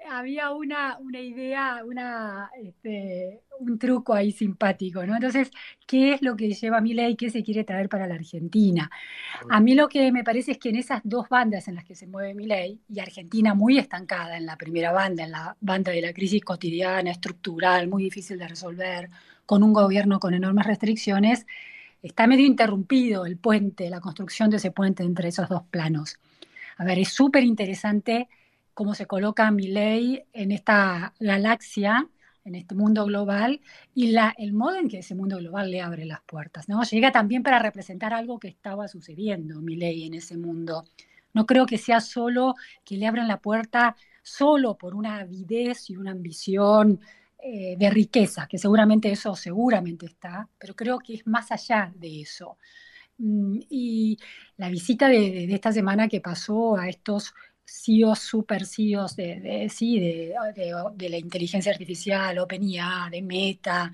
había una, una idea, una, este, un truco ahí simpático, ¿no? Entonces, ¿qué es lo que lleva Milei? ¿Qué se quiere traer para la Argentina? A mí lo que me parece es que en esas dos bandas en las que se mueve Milei, y Argentina muy estancada en la primera banda, en la banda de la crisis cotidiana, estructural, muy difícil de resolver, con un gobierno con enormes restricciones, está medio interrumpido el puente, la construcción de ese puente entre esos dos planos. A ver, es súper interesante cómo se coloca Milei en esta galaxia, en este mundo global, y la, el modo en que ese mundo global le abre las puertas, ¿no? Llega también para representar algo que estaba sucediendo, Milei, en ese mundo. No creo que sea solo que le abran la puerta solo por una avidez y una ambición eh, de riqueza, que seguramente eso seguramente está, pero creo que es más allá de eso. Mm, Y la visita de, de- de esta semana que pasó a estos C E Os, super C E Os de, de- sí, de, de- de la inteligencia artificial, OpenIA, de Meta,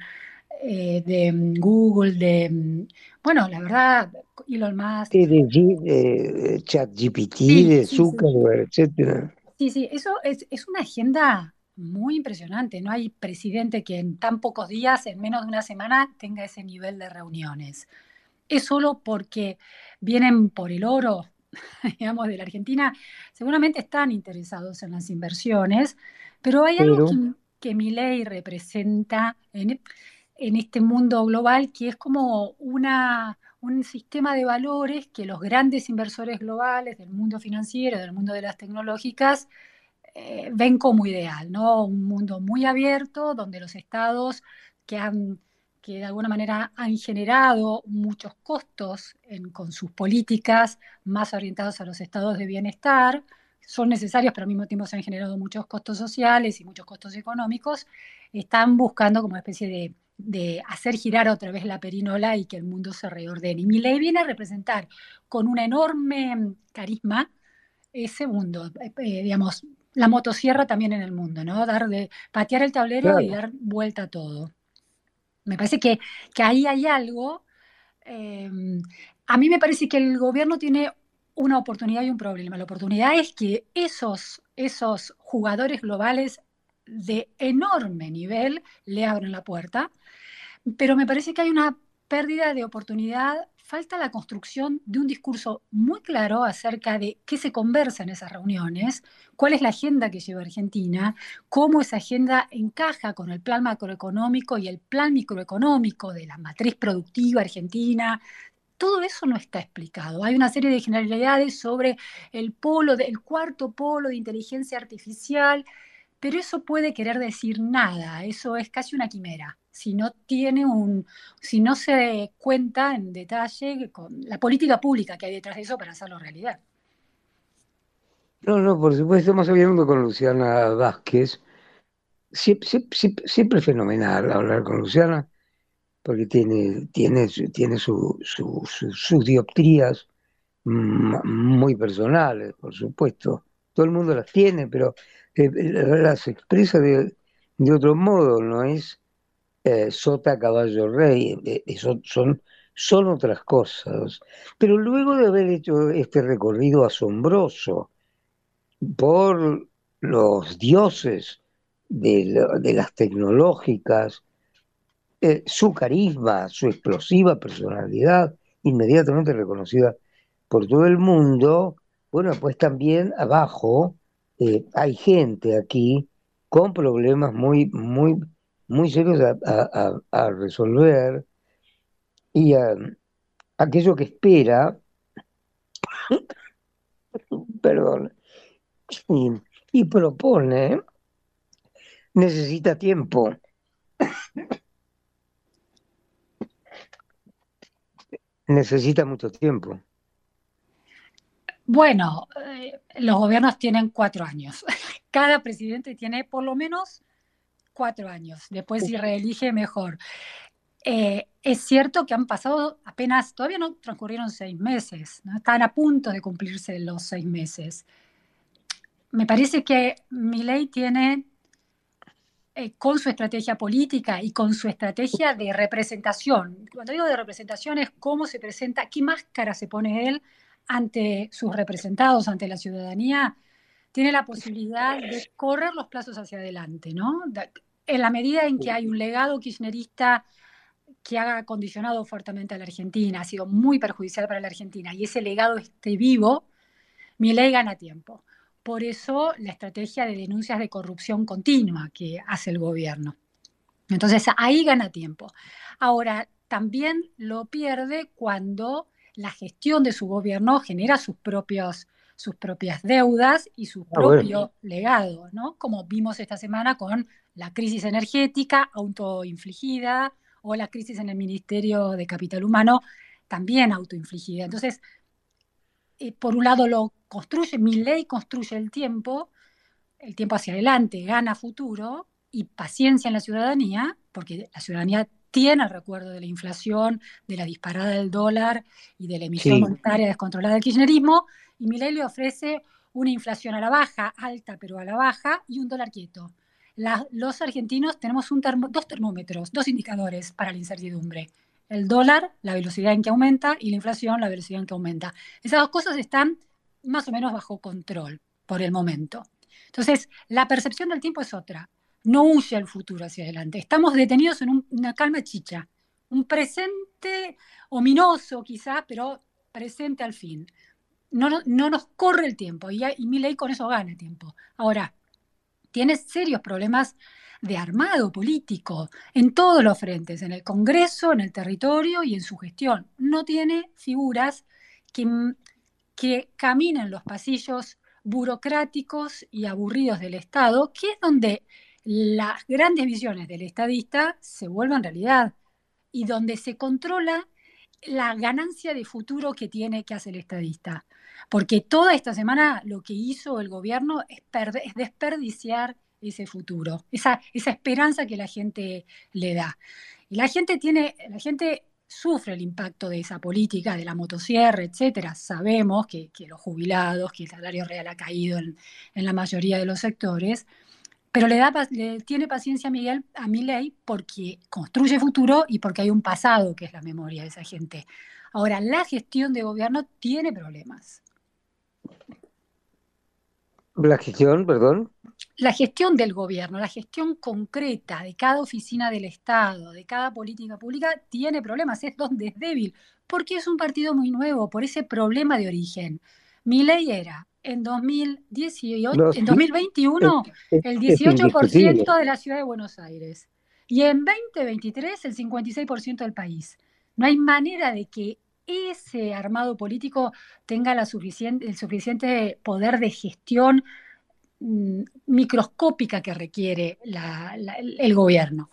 eh, de mm, Google, de, mm, bueno, la verdad, Elon Musk. Sí, de, G- de ChatGPT, Sí, de sí, sí. Zuckerberg, etcétera. Sí, sí, eso es, es una agenda muy impresionante. No hay presidente que en tan pocos días, en menos de una semana, tenga ese nivel de reuniones. Es solo porque vienen por el oro, digamos, de la Argentina. Seguramente están interesados en las inversiones, pero hay algo Pero, que, que Milei representa en, en este mundo global, que es como una, un sistema de valores que los grandes inversores globales del mundo financiero, del mundo de las tecnológicas, eh, ven como ideal, ¿no? Un mundo muy abierto donde los estados que han que de alguna manera han generado muchos costos en- con sus políticas más orientadas a los estados de bienestar, son necesarios, pero al mismo tiempo se han generado muchos costos sociales y muchos costos económicos, están buscando como una especie de, de hacer girar otra vez la perinola y que el mundo se reordene. Y Milei viene a representar con un enorme carisma ese mundo, eh, eh, digamos, la motosierra también en el mundo, ¿no? Dar de, patear el tablero y claro, dar vuelta a todo. Me parece que, que ahí hay algo. eh, a mí me parece que el gobierno tiene una oportunidad y un problema. La oportunidad es que esos, esos jugadores globales de enorme nivel le abren la puerta, pero me parece que hay una pérdida de oportunidad, falta la construcción de un discurso muy claro acerca de qué se conversa en esas reuniones, cuál es la agenda que lleva Argentina, cómo esa agenda encaja con el plan macroeconómico y el plan microeconómico de la matriz productiva argentina. Todo eso no está explicado. Hay una serie de generalidades sobre el polo, de- el cuarto polo de inteligencia artificial, pero eso puede querer decir nada, eso es casi una quimera. Si no tiene un, si no se cuenta en detalle con la política pública que hay detrás de eso para hacerlo realidad. no, no, por supuesto, estamos hablando con Luciana Vázquez. Siempre, siempre, siempre fenomenal hablar con Luciana, porque tiene, tiene, su- tiene su, su- su- sus dioptrías mm, muy personales, por supuesto. Todo el mundo las tiene, pero eh, las expresa de, de otro modo, no es eh, sota, caballo, rey, eh, eh, son, son, son otras cosas. Pero luego de haber hecho este recorrido asombroso por los dioses de, la- de las tecnológicas, eh, su carisma, su explosiva personalidad, inmediatamente reconocida por todo el mundo, bueno, pues también abajo eh, hay gente aquí con problemas muy, muy, muy serios a, a- a- a resolver y ah, aquello que espera, perdón, y, y propone, necesita tiempo. Necesita mucho tiempo. Bueno, eh, los gobiernos tienen cuatro años. Cada presidente tiene por lo menos cuatro años. Después, si reelige, mejor. Eh, es cierto que han pasado apenas, todavía no transcurrieron seis meses, ¿no? Están a punto de cumplirse los seis meses. Me parece que Milei tiene, eh, con su estrategia política y con su estrategia de representación, cuando digo de representación es cómo se presenta, qué máscara se pone él ante sus representados, ante la ciudadanía, tiene la posibilidad de correr los plazos hacia adelante, ¿no? En la medida en que hay un legado kirchnerista que ha condicionado fuertemente a la Argentina, ha sido muy perjudicial para la Argentina, y ese legado esté vivo, Milei gana tiempo. Por eso la estrategia de denuncias de corrupción continua que hace el gobierno. Entonces ahí gana tiempo. Ahora, también lo pierde cuando la gestión de su gobierno genera sus propios, sus propias deudas y su Ah, propio bueno. legado, ¿no? Como vimos esta semana con la crisis energética autoinfligida o la crisis en el Ministerio de Capital Humano también autoinfligida. Entonces, eh, por un lado lo construye, Milei construye el tiempo, el tiempo hacia adelante, gana futuro y paciencia en la ciudadanía, porque la ciudadanía tiene el recuerdo de la inflación, de la disparada del dólar y de la emisión Sí. monetaria descontrolada del kirchnerismo, y Milei le ofrece una inflación a la baja, alta pero a la baja, y un dólar quieto. La, los argentinos tenemos un termo, dos termómetros, dos indicadores para la incertidumbre. El dólar, la velocidad en que aumenta, y la inflación, la velocidad en que aumenta. Esas dos cosas están más o menos bajo control por el momento. Entonces, la percepción del tiempo es otra. No huye el futuro hacia adelante. Estamos detenidos en un, una calma chicha. Un presente ominoso quizás, pero presente al fin. No, no, no nos corre el tiempo y, y Milei con eso gana tiempo. Ahora, tiene serios problemas de armado político en todos los frentes, en el Congreso, en el territorio y en su gestión. No tiene figuras que, que caminen los pasillos burocráticos y aburridos del Estado, que es donde las grandes visiones del estadista se vuelven realidad y donde se controla la ganancia de futuro que tiene que hacer el estadista. Porque toda esta semana lo que hizo el gobierno es, perder, es desperdiciar ese futuro, esa, esa esperanza que la gente le da. Y la gente tiene, la gente sufre el impacto de esa política, de la motosierra, etcétera. Sabemos que, que los jubilados, que el salario real ha caído en, en la mayoría de los sectores, pero le, da, le tiene paciencia a, Miguel, a Milei porque construye futuro y porque hay un pasado que es la memoria de esa gente. Ahora, la gestión de gobierno tiene problemas. La gestión, perdón. La gestión del gobierno, la gestión concreta de cada oficina del Estado, de cada política pública, tiene problemas, es donde es débil, porque es un partido muy nuevo, por ese problema de origen. Milei era en dos mil dieciocho, No, en dos mil veintiuno es, es, el es dieciocho por ciento indiscutible. de la ciudad de Buenos Aires y en veinte veintitrés el cincuenta y seis por ciento del país. No hay manera de que ese armado político tenga la suficiente, el suficiente poder de gestión mm, microscópica que requiere la, la, el gobierno.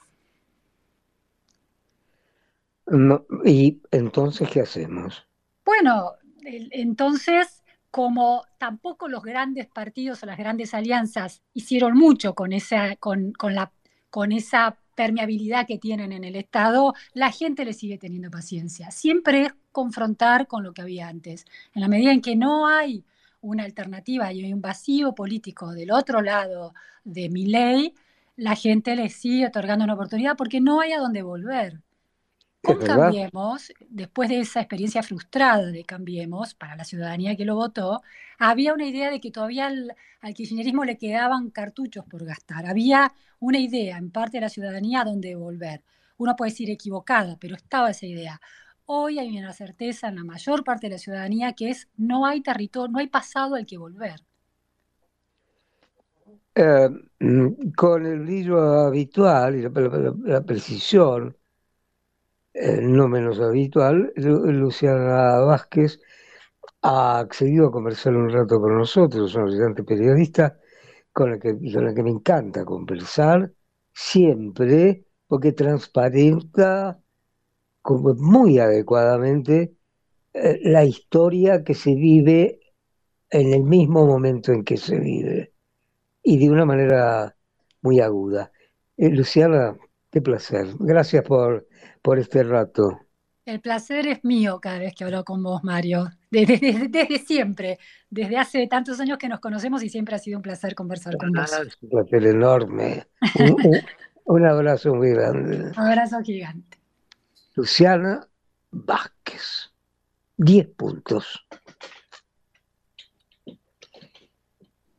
No, y entonces, ¿qué hacemos? Bueno, el, entonces, como tampoco los grandes partidos o las grandes alianzas hicieron mucho con esa, con, con la, con esa permeabilidad que tienen en el Estado, la gente le sigue teniendo paciencia. Siempre es confrontar con lo que había antes. En la medida en que no hay una alternativa y hay un vacío político del otro lado de Milei, la gente le sigue otorgando una oportunidad porque no hay a dónde volver. Con Cambiemos, después de esa experiencia frustrada de Cambiemos para la ciudadanía que lo votó, había una idea de que todavía al, al kirchnerismo le quedaban cartuchos por gastar. Había una idea en parte de la ciudadanía a dónde volver. Uno puede decir equivocada, pero estaba esa idea. Hoy hay una certeza en la mayor parte de la ciudadanía que es no hay territorio, no hay pasado al que volver. Eh, con el brillo habitual y la, la, la precisión eh, no menos habitual, Luciana Vázquez ha accedido a conversar un rato con nosotros, una brillante periodista con la que, con la que me encanta conversar siempre, porque transparenta como muy adecuadamente eh, la historia que se vive en el mismo momento en que se vive y de una manera muy aguda. Eh, Luciana, qué placer. Gracias por, por este rato. El placer es mío cada vez que hablo con vos, Mario. Desde, desde, desde siempre, desde hace tantos años que nos conocemos y siempre ha sido un placer conversar con vos. Ah, es un placer enorme. Un, un, un abrazo muy grande. Abrazo gigante. Luciana Vázquez. Diez puntos.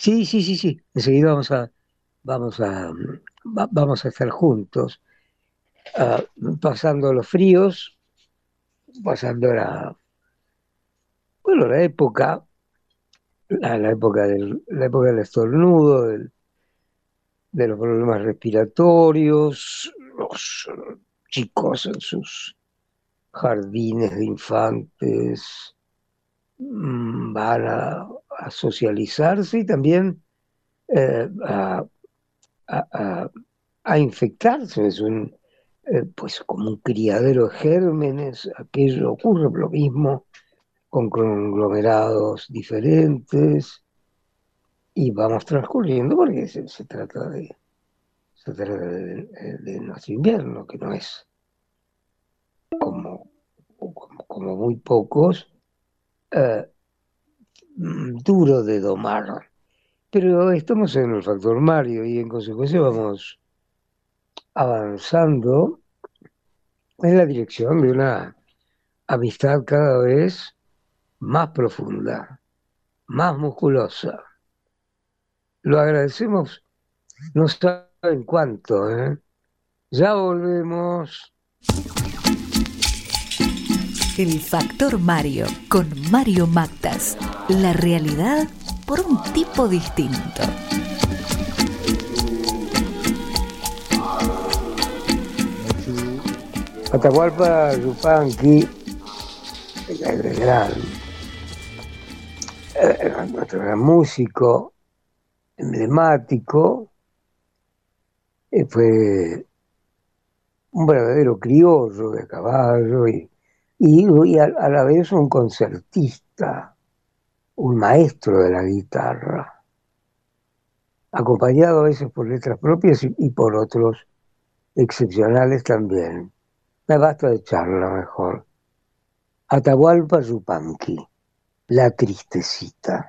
Sí, sí, sí, sí. Enseguida vamos a, vamos a, va- vamos a estar juntos, ah, pasando los fríos, pasando la, bueno, la época, la, la época del, la época del estornudo, del- de los problemas respiratorios, los eh, chicos en sus jardines de infantes mm, van a, a socializarse y también eh, a, a- a- a infectarse. Es un, eh, pues como un criadero de gérmenes, aquello ocurre lo mismo con conglomerados diferentes y vamos transcurriendo porque se, se trata de, se trata de, de nuestro invierno, que no es como, como, como muy pocos, eh, mm, duro de domar. Pero estamos en el factor Mario y en consecuencia vamos avanzando en la dirección de una amistad cada vez más profunda, más musculosa. Lo agradecemos, no saben cuánto, ¿eh? Ya volvemos. El Factor Mario con Mario Mactas. La realidad por un tipo distinto. Atahualpa Yupanqui, el gran, eh, nuestro gran músico, emblemático, eh, fue un verdadero criollo de caballo y, y, y a, a la vez un concertista, un maestro de la guitarra, acompañado a veces por letras propias y, y por otros excepcionales también. Me basta de charla mejor. Atahualpa Yupanqui, La Tristecita.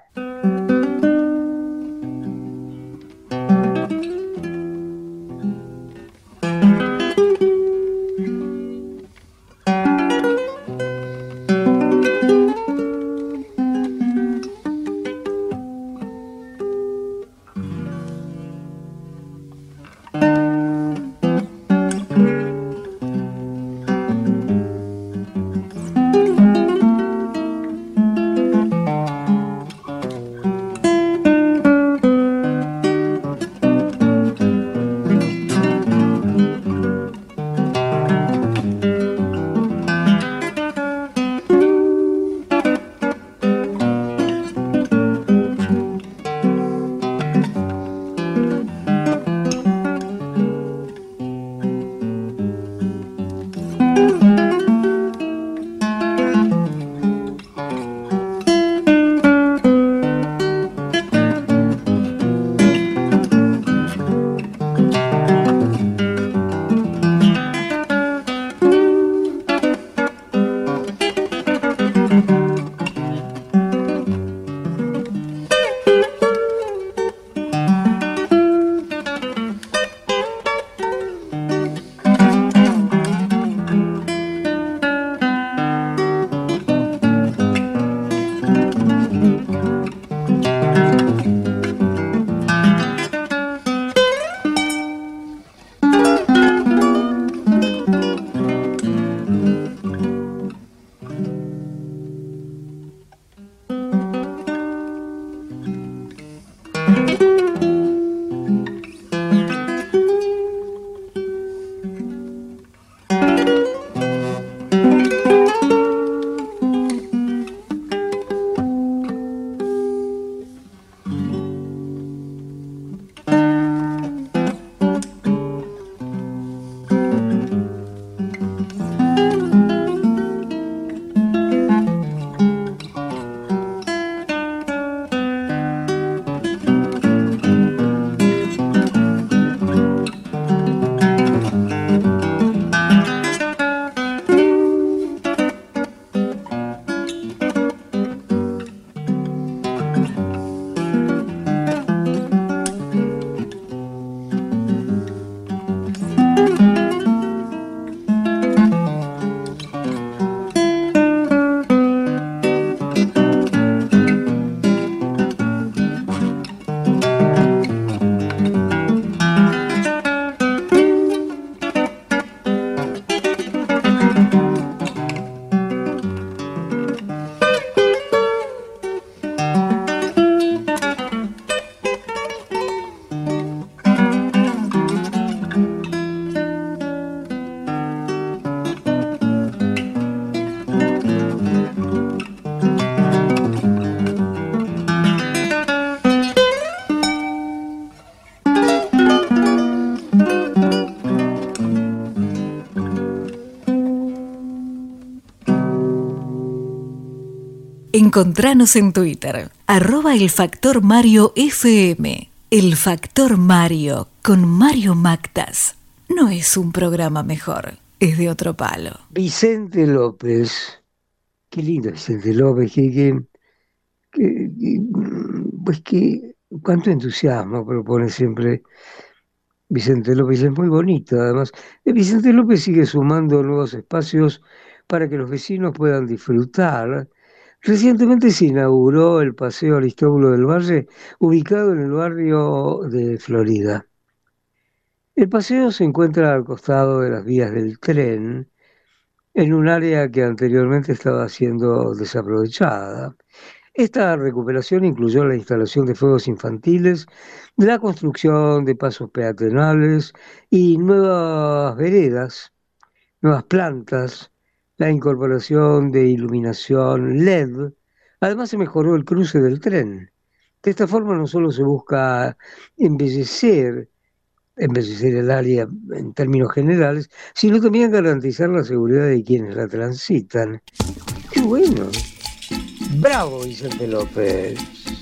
Encontranos en Twitter, arroba el Factor Mario F M. El Factor Mario, con Mario Mactas. No es un programa mejor, es de otro palo. Vicente López, qué lindo Vicente López, que, que, que, que pues que cuánto entusiasmo propone siempre Vicente López, es muy bonito además. Vicente López sigue sumando nuevos espacios para que los vecinos puedan disfrutar. Recientemente se inauguró el Paseo Aristóbulo del Valle, ubicado en el barrio de Florida. El paseo se encuentra al costado de las vías del tren, en un área que anteriormente estaba siendo desaprovechada. Esta recuperación incluyó la instalación de fuegos infantiles, la construcción de pasos peatonales y nuevas veredas, nuevas plantas, la incorporación de iluminación L E D. Además se mejoró el cruce del tren. De esta forma no solo se busca embellecer, embellecer el área en términos generales, sino también garantizar la seguridad de quienes la transitan. ¡Qué bueno! ¡Bravo, Vicente López!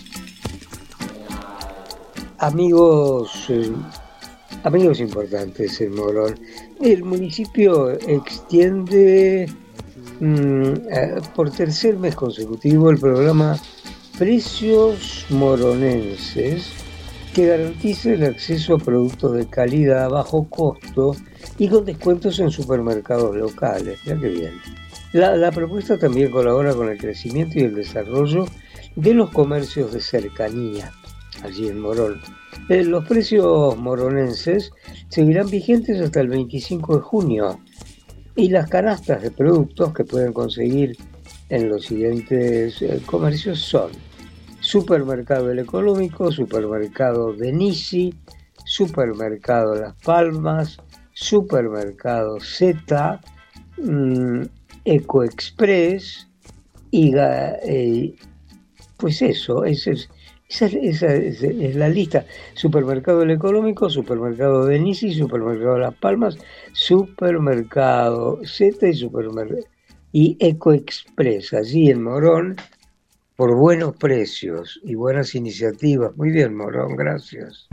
Amigos, eh, amigos importantes en Morón, el municipio extiende mmm, eh, por tercer mes consecutivo el programa Precios Moronenses, que garantiza el acceso a productos de calidad a bajo costo y con descuentos en supermercados locales. Mira qué bien. La, la propuesta también colabora con el crecimiento y el desarrollo de los comercios de cercanía, allí en Morón. Eh, los precios moronenses seguirán vigentes hasta el veinticinco de junio y las canastas de productos que pueden conseguir en los siguientes eh, comercios son Supermercado El Económico, Supermercado Denisi, Supermercado Las Palmas, Supermercado Z, mmm, Ecoexpress y eh, pues eso, esa es, esa, esa, esa es la lista. Supermercado El Económico, Supermercado Denisi, Supermercado Las Palmas, Supermercado Z y Supermercado y Ecoexpress, allí en Morón, por buenos precios y buenas iniciativas. Muy bien, Morón, gracias.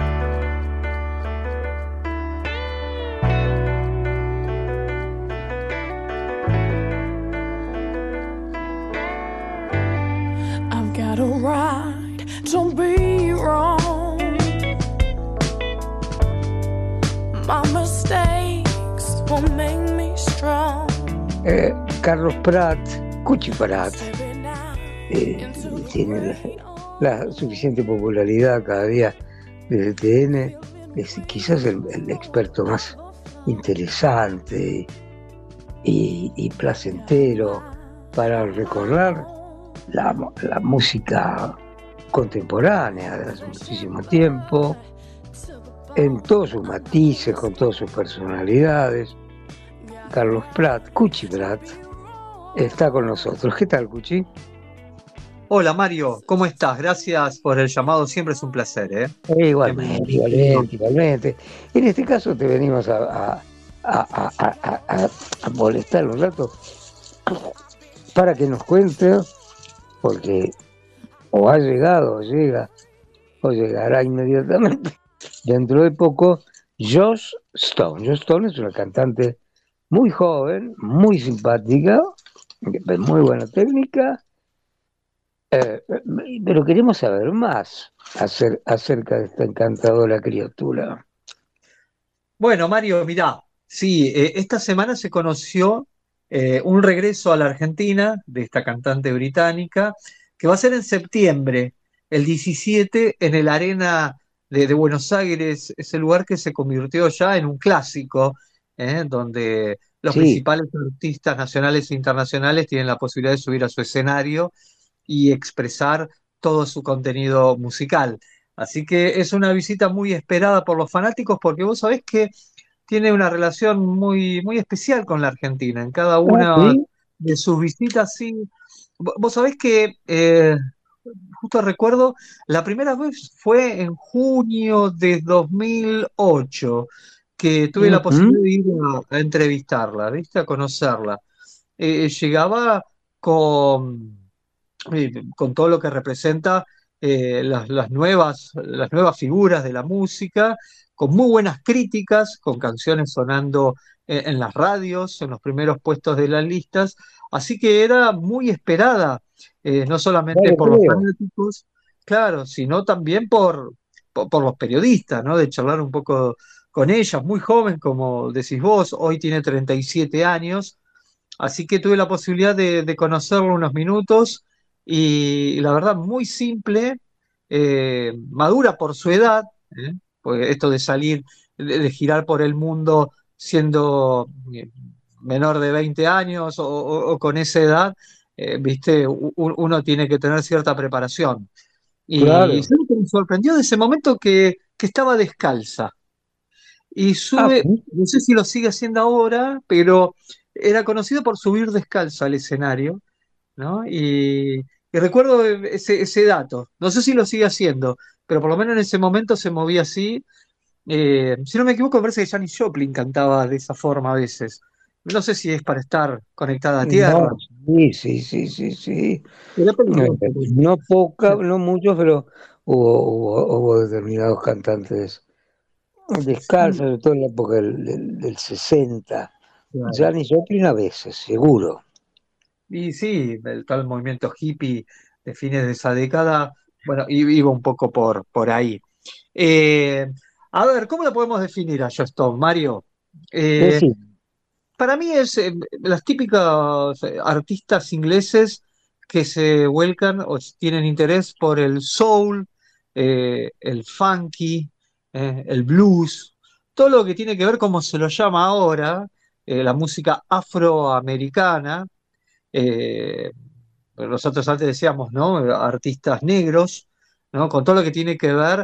I've got a right to be wrong. My mistakes will make me strong. Eh, Carlos Prat, Cuchi Prat, eh, tiene la, la suficiente popularidad cada día desde T N, es quizás el, el experto más interesante y, y placentero para recordar la, la música contemporánea de hace muchísimo tiempo, en todos sus matices, con todas sus personalidades. Carlos Prat, Cuchi Prat, está con nosotros. ¿Qué tal, Cuchi? Hola, Mario, ¿cómo estás? Gracias por el llamado, siempre es un placer, ¿eh? eh igualmente, igualmente, igualmente. En este caso te venimos a, a, a, a, a, a, a molestar un rato para que nos cuente, porque o ha llegado, o llega, o llegará inmediatamente, dentro de poco, Joss Stone. Joss Stone es una cantante muy joven, muy simpática, de muy buena técnica, eh, pero queremos saber más acer, acerca de esta encantadora criatura. Bueno, Mario, mirá, sí, eh, esta semana se conoció eh, un regreso a la Argentina de esta cantante británica, que va a ser en septiembre, el diecisiete, en el Arena de, de Buenos Aires, ese lugar que se convirtió ya en un clásico, ¿eh? Donde los sí. principales artistas nacionales e internacionales tienen la posibilidad de subir a su escenario y expresar todo su contenido musical. Así que es una visita muy esperada por los fanáticos, porque vos sabés que tiene una relación muy, muy especial con la Argentina. En cada una ¿Sí? de sus visitas, sí. Vos sabés que, eh, justo recuerdo, la primera vez fue en junio de dos mil ocho, que tuve uh-huh. la posibilidad de ir a, a entrevistarla, ¿viste? A conocerla. Eh, llegaba con, eh, con todo lo que representa eh, las, las nuevas, las nuevas figuras de la música, con muy buenas críticas, con canciones sonando eh, en las radios, en los primeros puestos de las listas, así que era muy esperada, eh, no solamente Claro, por los creo. fanáticos, claro, sino también por, por, por los periodistas, ¿no? De charlar un poco con ella, muy joven, como decís vos, hoy tiene treinta y siete años, así que tuve la posibilidad de, de conocerlo unos minutos y, la verdad muy simple, eh, madura por su edad, ¿eh? Porque esto de salir, de, de girar por el mundo siendo eh, menor de veinte años o, o- o con esa edad, eh, viste, U- u- uno tiene que tener cierta preparación. Y Claro. ¿sabes lo que me sorprendió de ese momento? Que, que estaba descalza. Y Ah, sube, sí. no sé si lo sigue haciendo ahora, pero era conocido por subir descalzo al escenario, ¿no? Y, y recuerdo ese, ese dato. No sé si lo sigue haciendo, pero por lo menos en ese momento se movía así. Eh, si no me equivoco, me parece que Janis Joplin cantaba de esa forma a veces. No sé si es para estar conectada a tierra. No, sí, sí, sí, sí, sí. Era Eh, peligroso. no poca, no muchos, pero hubo, hubo, hubo determinados cantantes descalzos, Sí, sobre todo en la época del, del, del sesenta. claro. Janis Joplin a veces, seguro. Y sí, el, todo el movimiento hippie de fines de esa década, bueno, i- iba un poco por, por ahí. Eh, a ver, ¿cómo lo podemos definir a Joe Stone, Mario? Es Eh, decir, para mí es eh, las típicas eh, artistas ingleses que se vuelcan o tienen interés por el soul, eh, el funky, eh, el blues, todo lo que tiene que ver, como se lo llama ahora, eh, la música afroamericana. eh, Nosotros antes decíamos, ¿no? Artistas negros, ¿no? Con todo lo que tiene que ver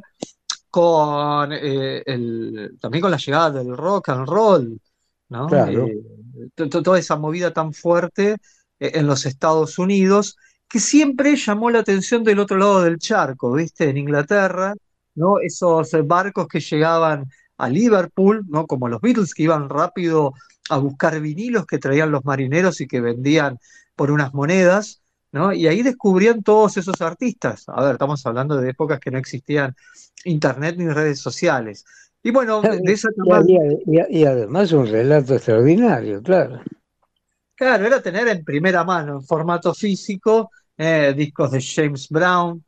con eh, el, también con la llegada del rock and roll, ¿no? claro. Eh, to- to- toda esa movida tan fuerte eh, en los Estados Unidos, que siempre llamó la atención del otro lado del charco, ¿viste? En Inglaterra, ¿no? Esos eh, barcos que llegaban a Liverpool, ¿no? Como los Beatles, que iban rápido a buscar vinilos que traían los marineros y que vendían por unas monedas, ¿no? Y ahí descubrían todos esos artistas. A ver, estamos hablando de épocas que no existían internet ni redes sociales. Y bueno, de, de esa Y, camada, y- y- y además un relato extraordinario, claro. claro, era tener en primera mano, en formato físico, eh, discos de James Brown,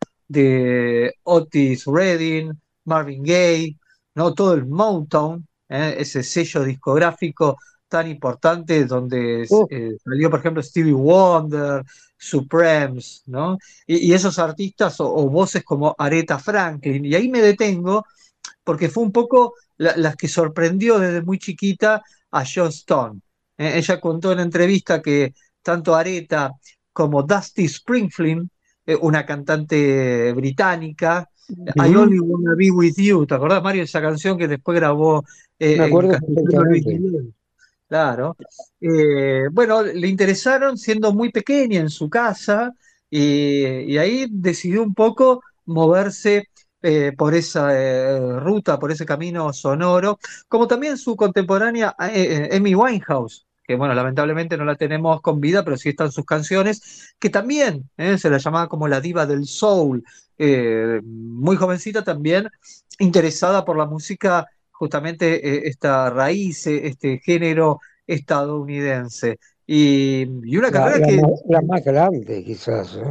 de Otis Redding, Marvin Gaye, ¿no? Todo el Motown, eh, ese sello discográfico tan importante donde Oh, eh, salió, por ejemplo, Stevie Wonder, Supremes, ¿no? Y, y esos artistas o, o voces como Aretha Franklin. Y ahí me detengo porque fue un poco la, la que sorprendió desde muy chiquita a Joss Stone. Eh, ella contó en entrevista que tanto Aretha como Dusty Springfield, eh, una cantante británica, I ujú, Only Wanna Be With You, ¿te acordás, Mario, esa canción que después grabó me eh, en acuerdo castellano Luis perfectamente. Miguel? Claro. Eh, bueno, le interesaron siendo muy pequeña en su casa y, y ahí decidió un poco moverse eh, por esa eh, ruta, por ese camino sonoro, como también su contemporánea eh, eh, Amy Winehouse, que bueno, lamentablemente no la tenemos con vida, pero sí están sus canciones, que también eh, se la llamaba como la diva del soul, eh, muy jovencita también, interesada por la música, justamente eh, esta raíz, eh, este género estadounidense. Y, y una La, carrera la, que... más, la más grande, quizás, ¿eh?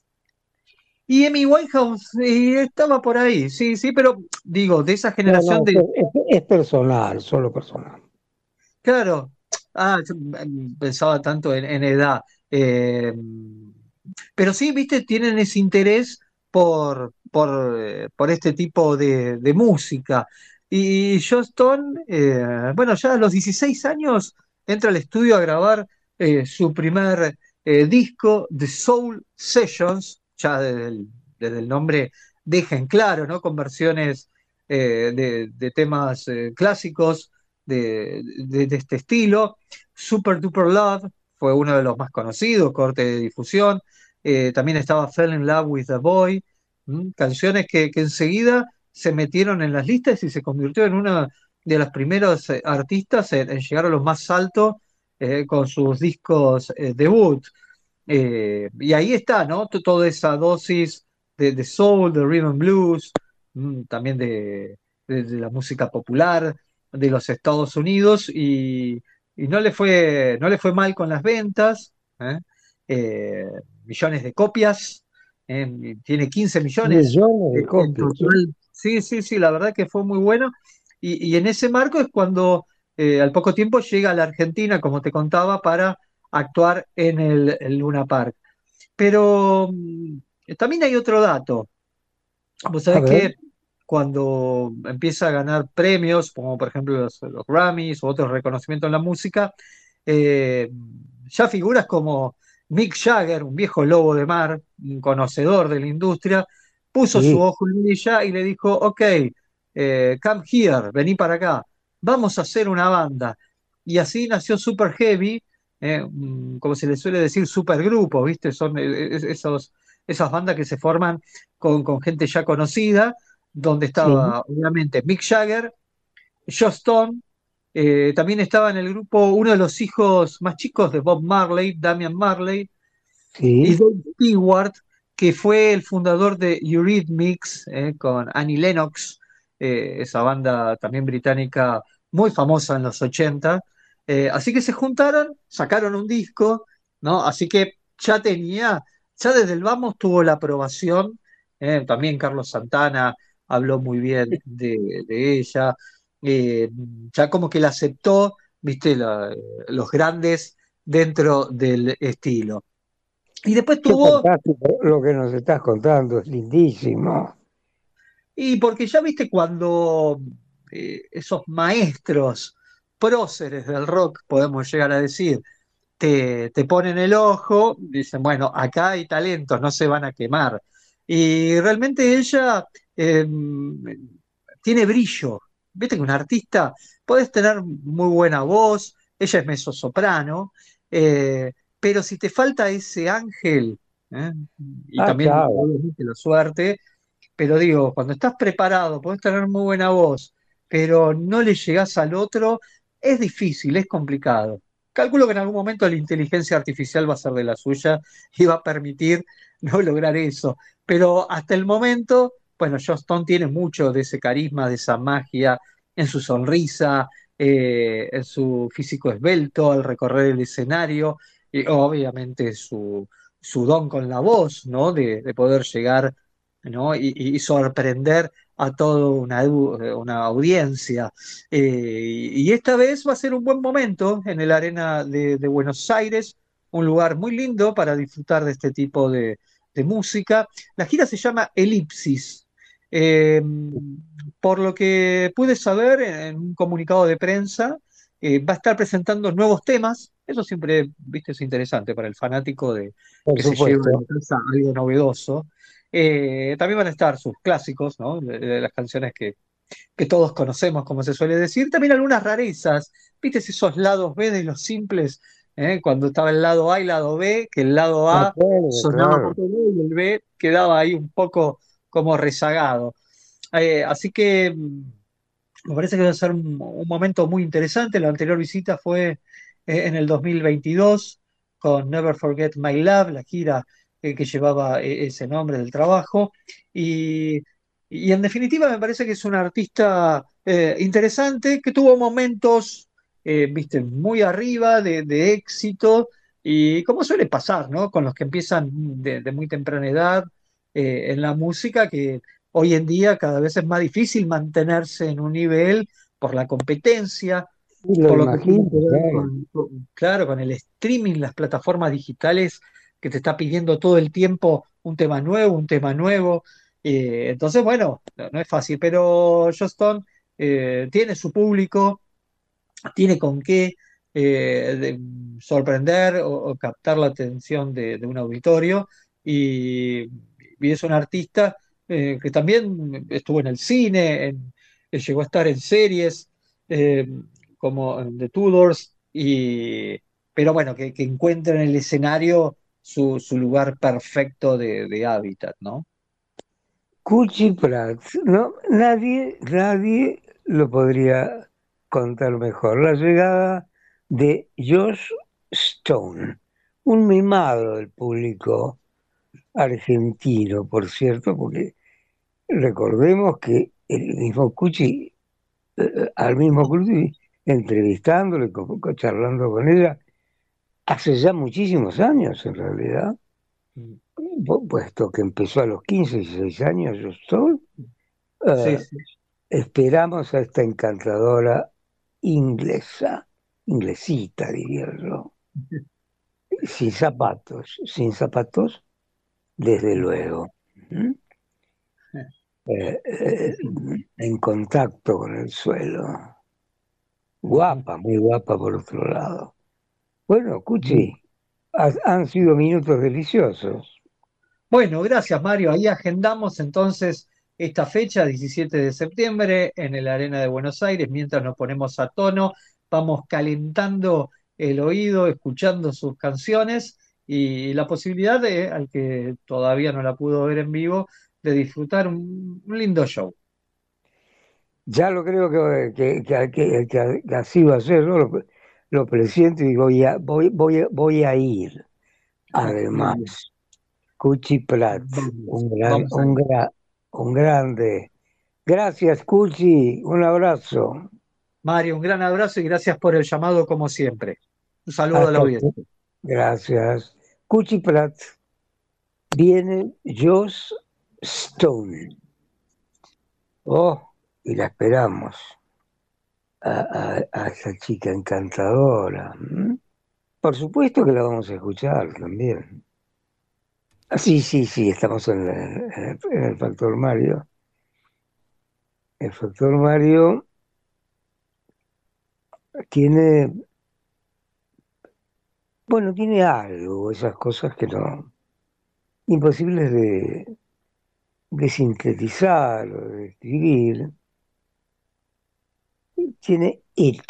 Y Amy Winehouse eh, estaba por ahí, sí, sí, pero digo, de esa No, generación no, de... es, es personal, solo personal. Claro, ah, yo mm, pensaba tanto en, en edad. eh, pero sí, viste, tienen ese interés por, por, eh, por este tipo de, de música. Y Joss Stone, eh, bueno, ya a los dieciséis años entra al estudio a grabar eh, su primer eh, disco, The Soul Sessions, ya desde el, desde el nombre deja en claro, ¿no? Con versiones eh, de, de temas eh, clásicos de, de- de este estilo. Super Duper Love fue uno de los más conocidos, corte de difusión. Eh, también estaba Fell in Love with a Boy, ¿m? Canciones que, que enseguida se metieron en las listas y se convirtió en una de las primeros eh, artistas en, en llegar a lo más alto eh, con sus discos eh, debut. Eh, y ahí está, ¿no? T- Toda esa dosis de, de soul, de rhythm and blues, mm, también de, de- de la música popular de los Estados Unidos y, y no le fue, no le fue mal con las ventas, ¿eh? Eh, millones de copias, eh, tiene quince millones Millones de eh, en copias, ¿sí? total. Sí, sí, sí, la verdad que fue muy bueno. Y, y en ese marco es cuando eh, al poco tiempo llega a la Argentina, como te contaba, para actuar en el, el Luna Park. Pero mm, también hay otro dato. Vos A sabés ver, que cuando empieza a ganar premios, como por ejemplo los, los Grammys o otros reconocimientos en la música, eh, ya figuras como Mick Jagger, un viejo lobo de mar, un conocedor de la industria, puso su sí. ojo en ella y le dijo, ok, eh, come here, vení para acá, vamos a hacer una banda. Y así nació Super Heavy, eh, mm, como se le suele decir, supergrupo, ¿viste? Son eh, es- esos, esas bandas que se forman con, con gente ya conocida, donde Sí, estaba obviamente Mick Jagger, Joe Stone, eh, también estaba en el grupo uno de los hijos más chicos de Bob Marley, Damian Marley, y sí. Dave Stewart, que fue el fundador de Eurythmics, eh, con Annie Lennox, eh, esa banda también británica muy famosa en los ochenta. Eh, así que se juntaron, sacaron un disco, ¿no? Así que ya tenía, ya desde el vamos tuvo la aprobación. eh, también Carlos Santana habló muy bien de, de ella. eh, ya como que la aceptó, viste, la- los grandes dentro del estilo. Y después Qué tuvo, fantástico lo que nos estás contando, es lindísimo. y porque ya viste cuando eh, esos maestros próceres del rock, podemos llegar a decir, te, te ponen el ojo, dicen, bueno, acá hay talentos, no se van a quemar. Y realmente ella eh, tiene brillo. Viste que un artista, puedes tener muy buena voz, ella es mezzosoprano, eh, pero si te falta ese ángel, ¿eh? Y Ah, también claro. obviamente la suerte, pero digo, cuando estás preparado, podés tener muy buena voz, pero no le llegás al otro, es difícil, es complicado. Calculo que en algún momento la inteligencia artificial va a ser de la suya y va a permitir no lograr eso. Pero hasta el momento, bueno, Joss Stone tiene mucho de ese carisma, de esa magia en su sonrisa, eh, en su físico esbelto al recorrer el escenario, y obviamente su, su don con la voz, ¿no? De, de poder llegar, ¿no? y, y sorprender a toda una, una audiencia. Eh, y esta vez va a ser un buen momento en el Arena de, de Buenos Aires, un lugar muy lindo para disfrutar de este tipo de, de música. La gira se llama Elipsis. Eh, por lo que pude saber en un comunicado de prensa, eh, va a estar presentando nuevos temas. Eso siempre, viste, es interesante para el fanático de Por que se lleva supuesto. en casa algo novedoso. Eh, también van a estar sus clásicos, ¿no? De, de las canciones que, que todos conocemos, como se suele decir. También algunas rarezas. ¿Viste esos lados B de los simples? ¿Eh? Cuando estaba el lado A y el lado B, que el lado Me A acuerdo, sonaba claro. muy bien y el B quedaba ahí un poco como rezagado. Eh, así que mm, me parece que va a ser un, un momento muy interesante. La anterior visita fue eh, en el dos mil veintidós con Never Forget My Love, la gira eh, que llevaba eh, ese nombre del trabajo. Y, y en definitiva me parece que es un artista eh, interesante que tuvo momentos, eh, viste, muy arriba de, de éxito y como suele pasar, ¿no? Con los que empiezan de, de muy temprana edad eh, en la música, que hoy en día cada vez es más difícil mantenerse en un nivel por la competencia, Y lo por lo que tiene imagino, que ver claro. con, con- claro, con el streaming, las plataformas digitales que te está pidiendo todo el tiempo un tema nuevo, un tema nuevo. Eh, entonces, bueno, no, no es fácil, pero Joss Stone eh, tiene su público, tiene con qué eh, de- sorprender o, o captar la atención de, de un auditorio y, y es un artista eh, que también estuvo en el cine, en- eh, llegó a estar en series eh, como en The Tudors, y, pero bueno, que, que encuentra en el escenario su, su lugar perfecto de, de hábitat, ¿no? Cuchi Prats, no, nadie, nadie lo podría contar mejor. La llegada de Josh Stone, un mimado del público argentino, por cierto, porque recordemos que el mismo Cuchi, eh, al mismo Cuchi, entrevistándole, co- co- charlando con ella, hace ya muchísimos años en realidad, pu- puesto que empezó a los quince, dieciséis años, yo estoy, Sí, eh, sí. esperamos a esta encantadora inglesa, inglesita diría yo, sin zapatos, sin zapatos, desde luego. ¿Mm? Eh, eh, en contacto con el suelo. Guapa, muy guapa por otro lado. Bueno, Cuchi, ha- han sido minutos deliciosos. Bueno, gracias Mario. Ahí agendamos entonces esta fecha, diecisiete de septiembre, en el Arena de Buenos Aires. Mientras nos ponemos a tono, vamos calentando el oído, escuchando sus canciones y la posibilidad de, al que todavía no la pudo ver en vivo, de disfrutar un, un lindo show. Ya lo creo que, que, que- que- que- que así va a ser, ¿no? Lo, lo presiento y voy a, voy, voy, a- voy a ir. Muy bien. Además, Cuchi Prat, Vamos, un gran, vamos a un ir. gra- un grande. Gracias, Cuchi, un abrazo. Mario, un gran abrazo y gracias por el llamado como siempre. Un saludo a la Hasta audiencia. Gracias. Cuchi Prat, viene Joss Stone. Oh, y la esperamos a, a- a esa chica encantadora. ¿M? Por supuesto que la vamos a escuchar también. Ah, sí, sí, sí, estamos en el, en el- en el Factor Mario. El Factor Mario tiene, bueno, tiene algo, esas cosas que no, imposibles de, de sintetizar o de escribir. Tiene it.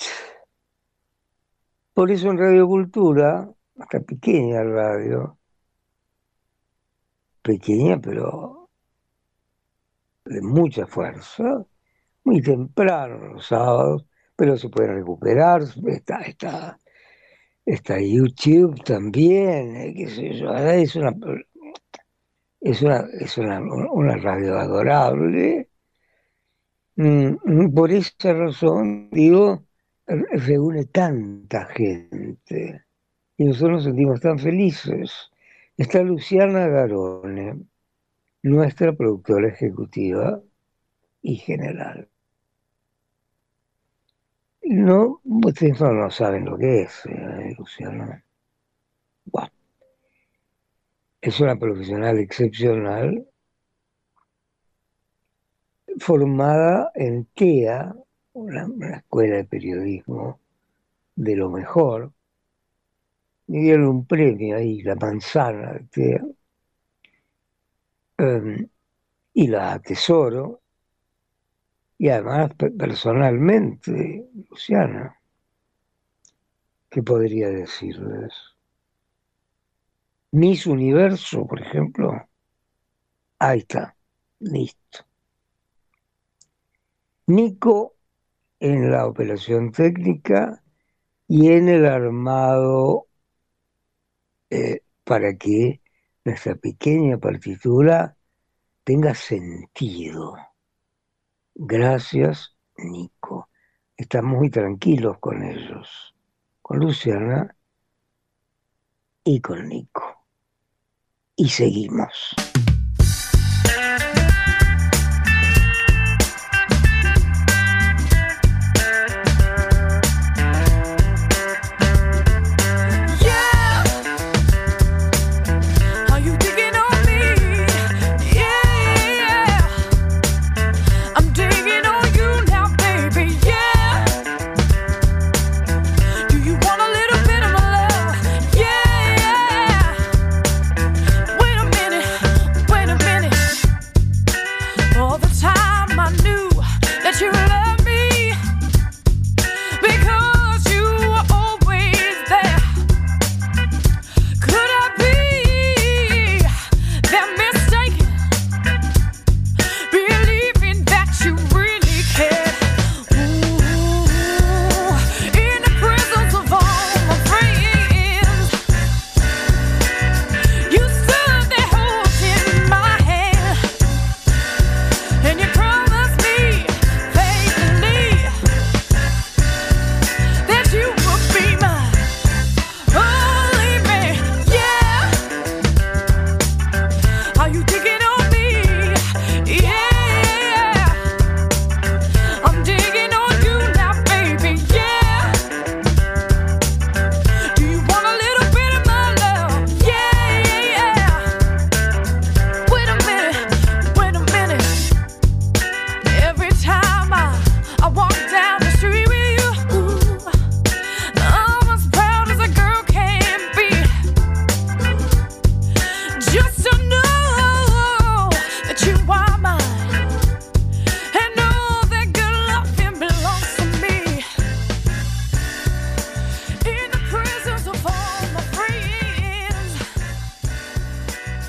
Por eso en Radio Cultura, esta pequeña radio, pequeña pero de mucha fuerza, muy temprano los sábados, pero se puede recuperar, está, está, está YouTube también, eh, qué sé yo, ahora es una, es una, es una, una radio adorable. Mm, Por esa razón, digo, re- reúne tanta gente y nosotros nos sentimos tan felices. Está Luciana Garone, nuestra productora ejecutiva y general. No, ustedes no, no saben lo que es, eh, Luciana. Buah, es una profesional excepcional, formada en T E A, una, una escuela de periodismo de lo mejor. Me dieron un premio ahí, la manzana de T E A, em, y la atesoro. Y además, pe- personalmente, Luciana, ¿qué podría decirles? Miss Universo, por ejemplo, ahí está, listo. Nico en la operación técnica y en el armado eh, para que nuestra pequeña partitura tenga sentido. Gracias, Nico. Estamos muy tranquilos con ellos, con Luciana y con Nico. Y seguimos. Are you digging on me? Yeah, I'm digging on you now, baby. Yeah. Do you want a little bit of my love? Yeah. Wait a minute.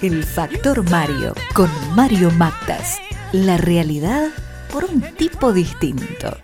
El Factor Mario, con Mario Mactas. La realidad por un tipo distinto.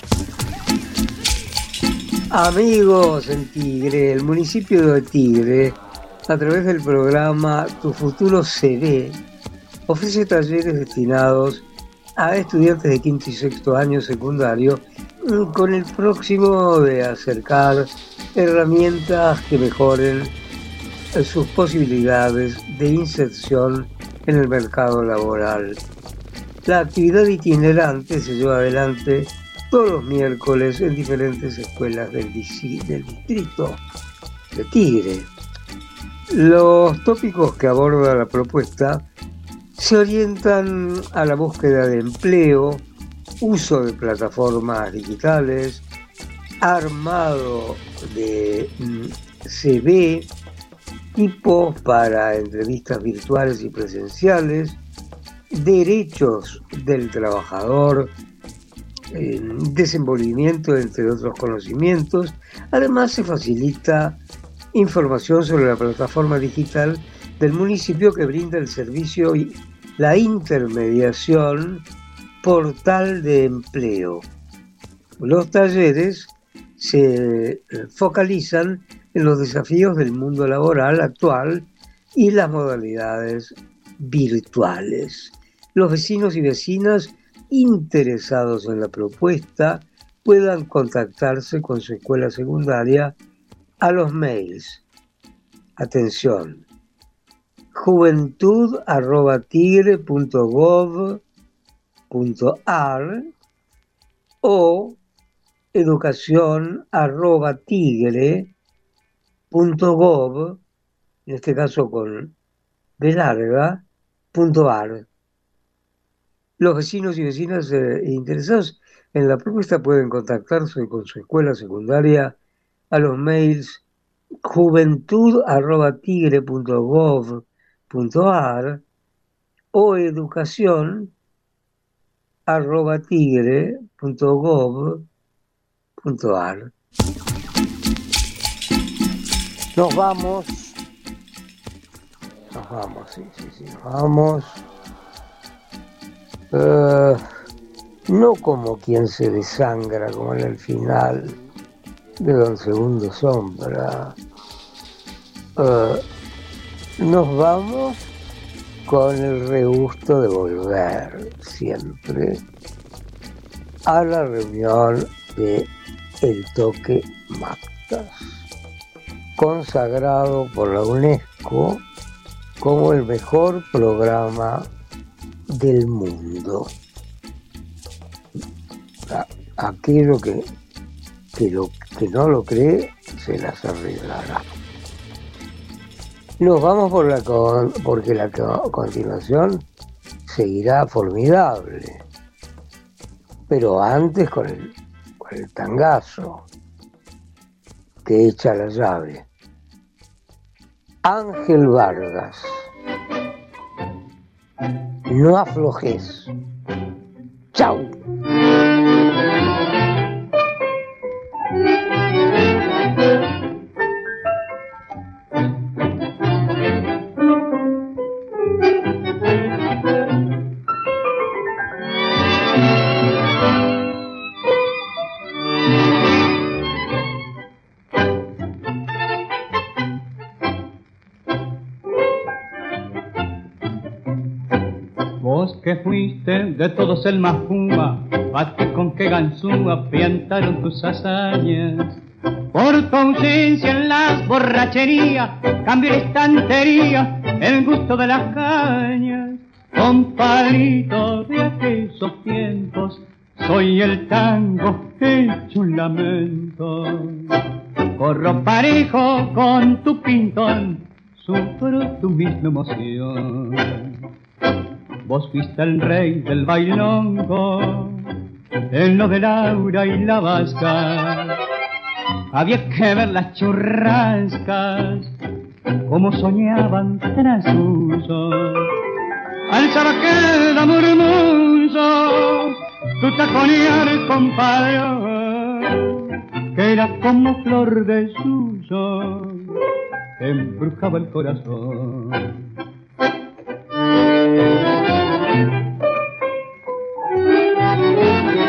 Amigos en Tigre, el municipio de Tigre, a través del programa Tu Futuro Se Ve, ofrece talleres destinados a estudiantes de quinto y sexto año secundario con el próximo de acercar herramientas que mejoren sus posibilidades de inserción en el mercado laboral. La actividad itinerante se lleva adelante todos los miércoles en diferentes escuelas del, del distrito de Tigre. Los tópicos que aborda la propuesta se orientan a la búsqueda de empleo, uso de plataformas digitales, armado de C V, tipos para entrevistas virtuales y presenciales, derechos del trabajador, eh, desenvolvimiento entre otros conocimientos. Además se facilita información sobre la plataforma digital del municipio que brinda el servicio y la intermediación Portal de Empleo. Los talleres se focalizan en los desafíos del mundo laboral actual y las modalidades virtuales. Los vecinos y vecinas interesados en la propuesta puedan contactarse con su escuela secundaria a los mails. Atención, juventud arroba tigre punto gov punto ar o educación arroba tigre punto gov, en este caso con B larga, punto ar. Los vecinos y vecinas eh, interesados en la propuesta pueden contactarse con su escuela secundaria a los mails juventud arroba tigre punto gov punto ar o educación arroba tigre punto gov punto ar. Nos vamos, nos vamos, sí, sí, sí, nos vamos. Uh, no como quien se desangra, como en el final de Don Segundo Sombra. Uh, nos vamos con el regusto de volver siempre a la reunión de El Toque Mactas, consagrado por la UNESCO como el mejor programa del mundo. A, aquello que, que, lo, que no lo cree se las arreglará. Nos vamos por la con, porque la a continuación seguirá formidable, pero antes con el, con el tangazo que echa la llave. Ángel Vargas, no aflojes. Chau. Que fuiste de todos el más puma, bate con que ganzúa piantaron tus hazañas. Por tu ausencia en las borracherías, cambié estantería el gusto de las cañas. Compadrito de aquellos tiempos, soy el tango hecho un lamento. Corro parejo con tu pintón, sufro tu misma emoción. Vos fuiste el rey del bailongo, en lo de Laura y la vasca. Había que ver las churrascas, como soñaban transusos. Al sabaqueda murmullo, tu taconear, compadre, que era como flor de suyo, te embrujaba el corazón.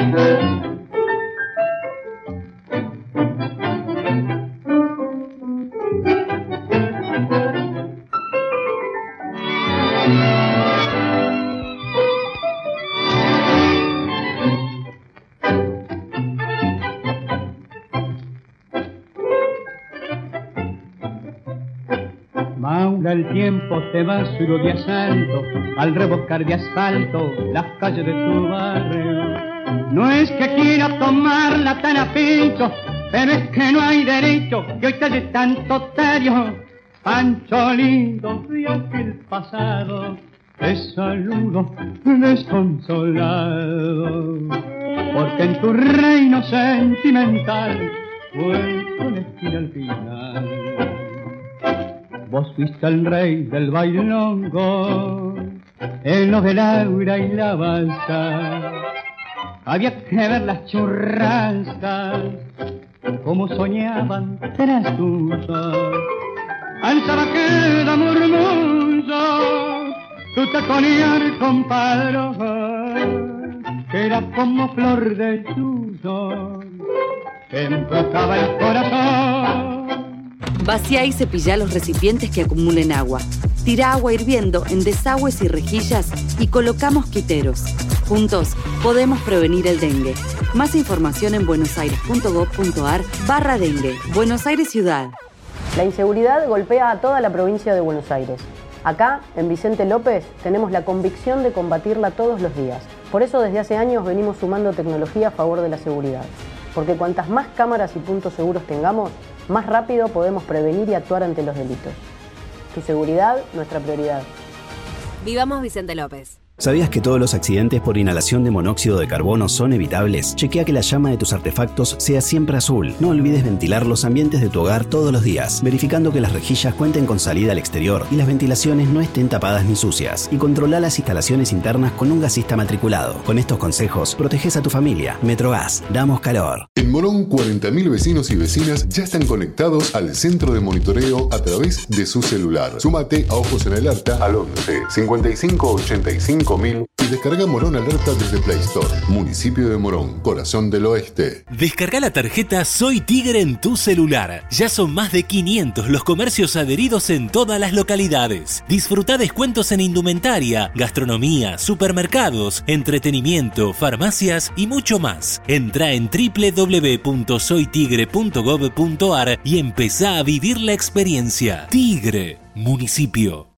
Maura, el tiempo te va solo de asalto, al revocar de asfalto las calles de tu barrio. No es que quiera tomarla tan a pecho, pero es que no hay derecho que hoy calle tanto otario. Pancho lindo de aquel pasado, te saludo desconsolado, porque en tu reino sentimental fue con esquina al final. Vos fuiste el rey del bailongo, en lo de Laura y la balsa. Había que ver las churrascas, como soñaban tras tuyo. Al sabaqueda murmullo, tu taconear, compadre, que era como flor de tuyo, que embrujaba el corazón. Vacía y cepilla los recipientes que acumulen agua. Tira agua hirviendo en desagües y rejillas y coloca mosquiteros. Juntos podemos prevenir el dengue. Más información en buenosaires.gov.ar barra dengue. Buenos Aires Ciudad. La inseguridad golpea a toda la provincia de Buenos Aires. Acá, en Vicente López, tenemos la convicción de combatirla todos los días. Por eso desde hace años venimos sumando tecnología a favor de la seguridad. Porque cuantas más cámaras y puntos seguros tengamos, más rápido podemos prevenir y actuar ante los delitos. Tu seguridad, nuestra prioridad. Vivamos Vicente López. ¿Sabías que todos los accidentes por inhalación de monóxido de carbono son evitables? Chequea que la llama de tus artefactos sea siempre azul. No olvides ventilar los ambientes de tu hogar todos los días, verificando que las rejillas cuenten con salida al exterior y las ventilaciones no estén tapadas ni sucias. Y controla las instalaciones internas con un gasista matriculado. Con estos consejos, proteges a tu familia. Metrogas, damos calor. En Morón, cuarenta mil vecinos y vecinas ya están conectados al centro de monitoreo a través de su celular. Súmate a Ojos en Alerta al once cincuenta y cinco ochenta y cinco mil y descarga Morón Alerta desde Play Store. Municipio de Morón, corazón del oeste. Descarga la tarjeta Soy Tigre en tu celular. Ya son más de quinientos los comercios adheridos en todas las localidades. Disfruta descuentos en indumentaria, gastronomía, supermercados, entretenimiento, farmacias y mucho más. Entra en doble u doble u doble u punto soy tigre punto gov punto ar y empezá a vivir la experiencia. Tigre, municipio.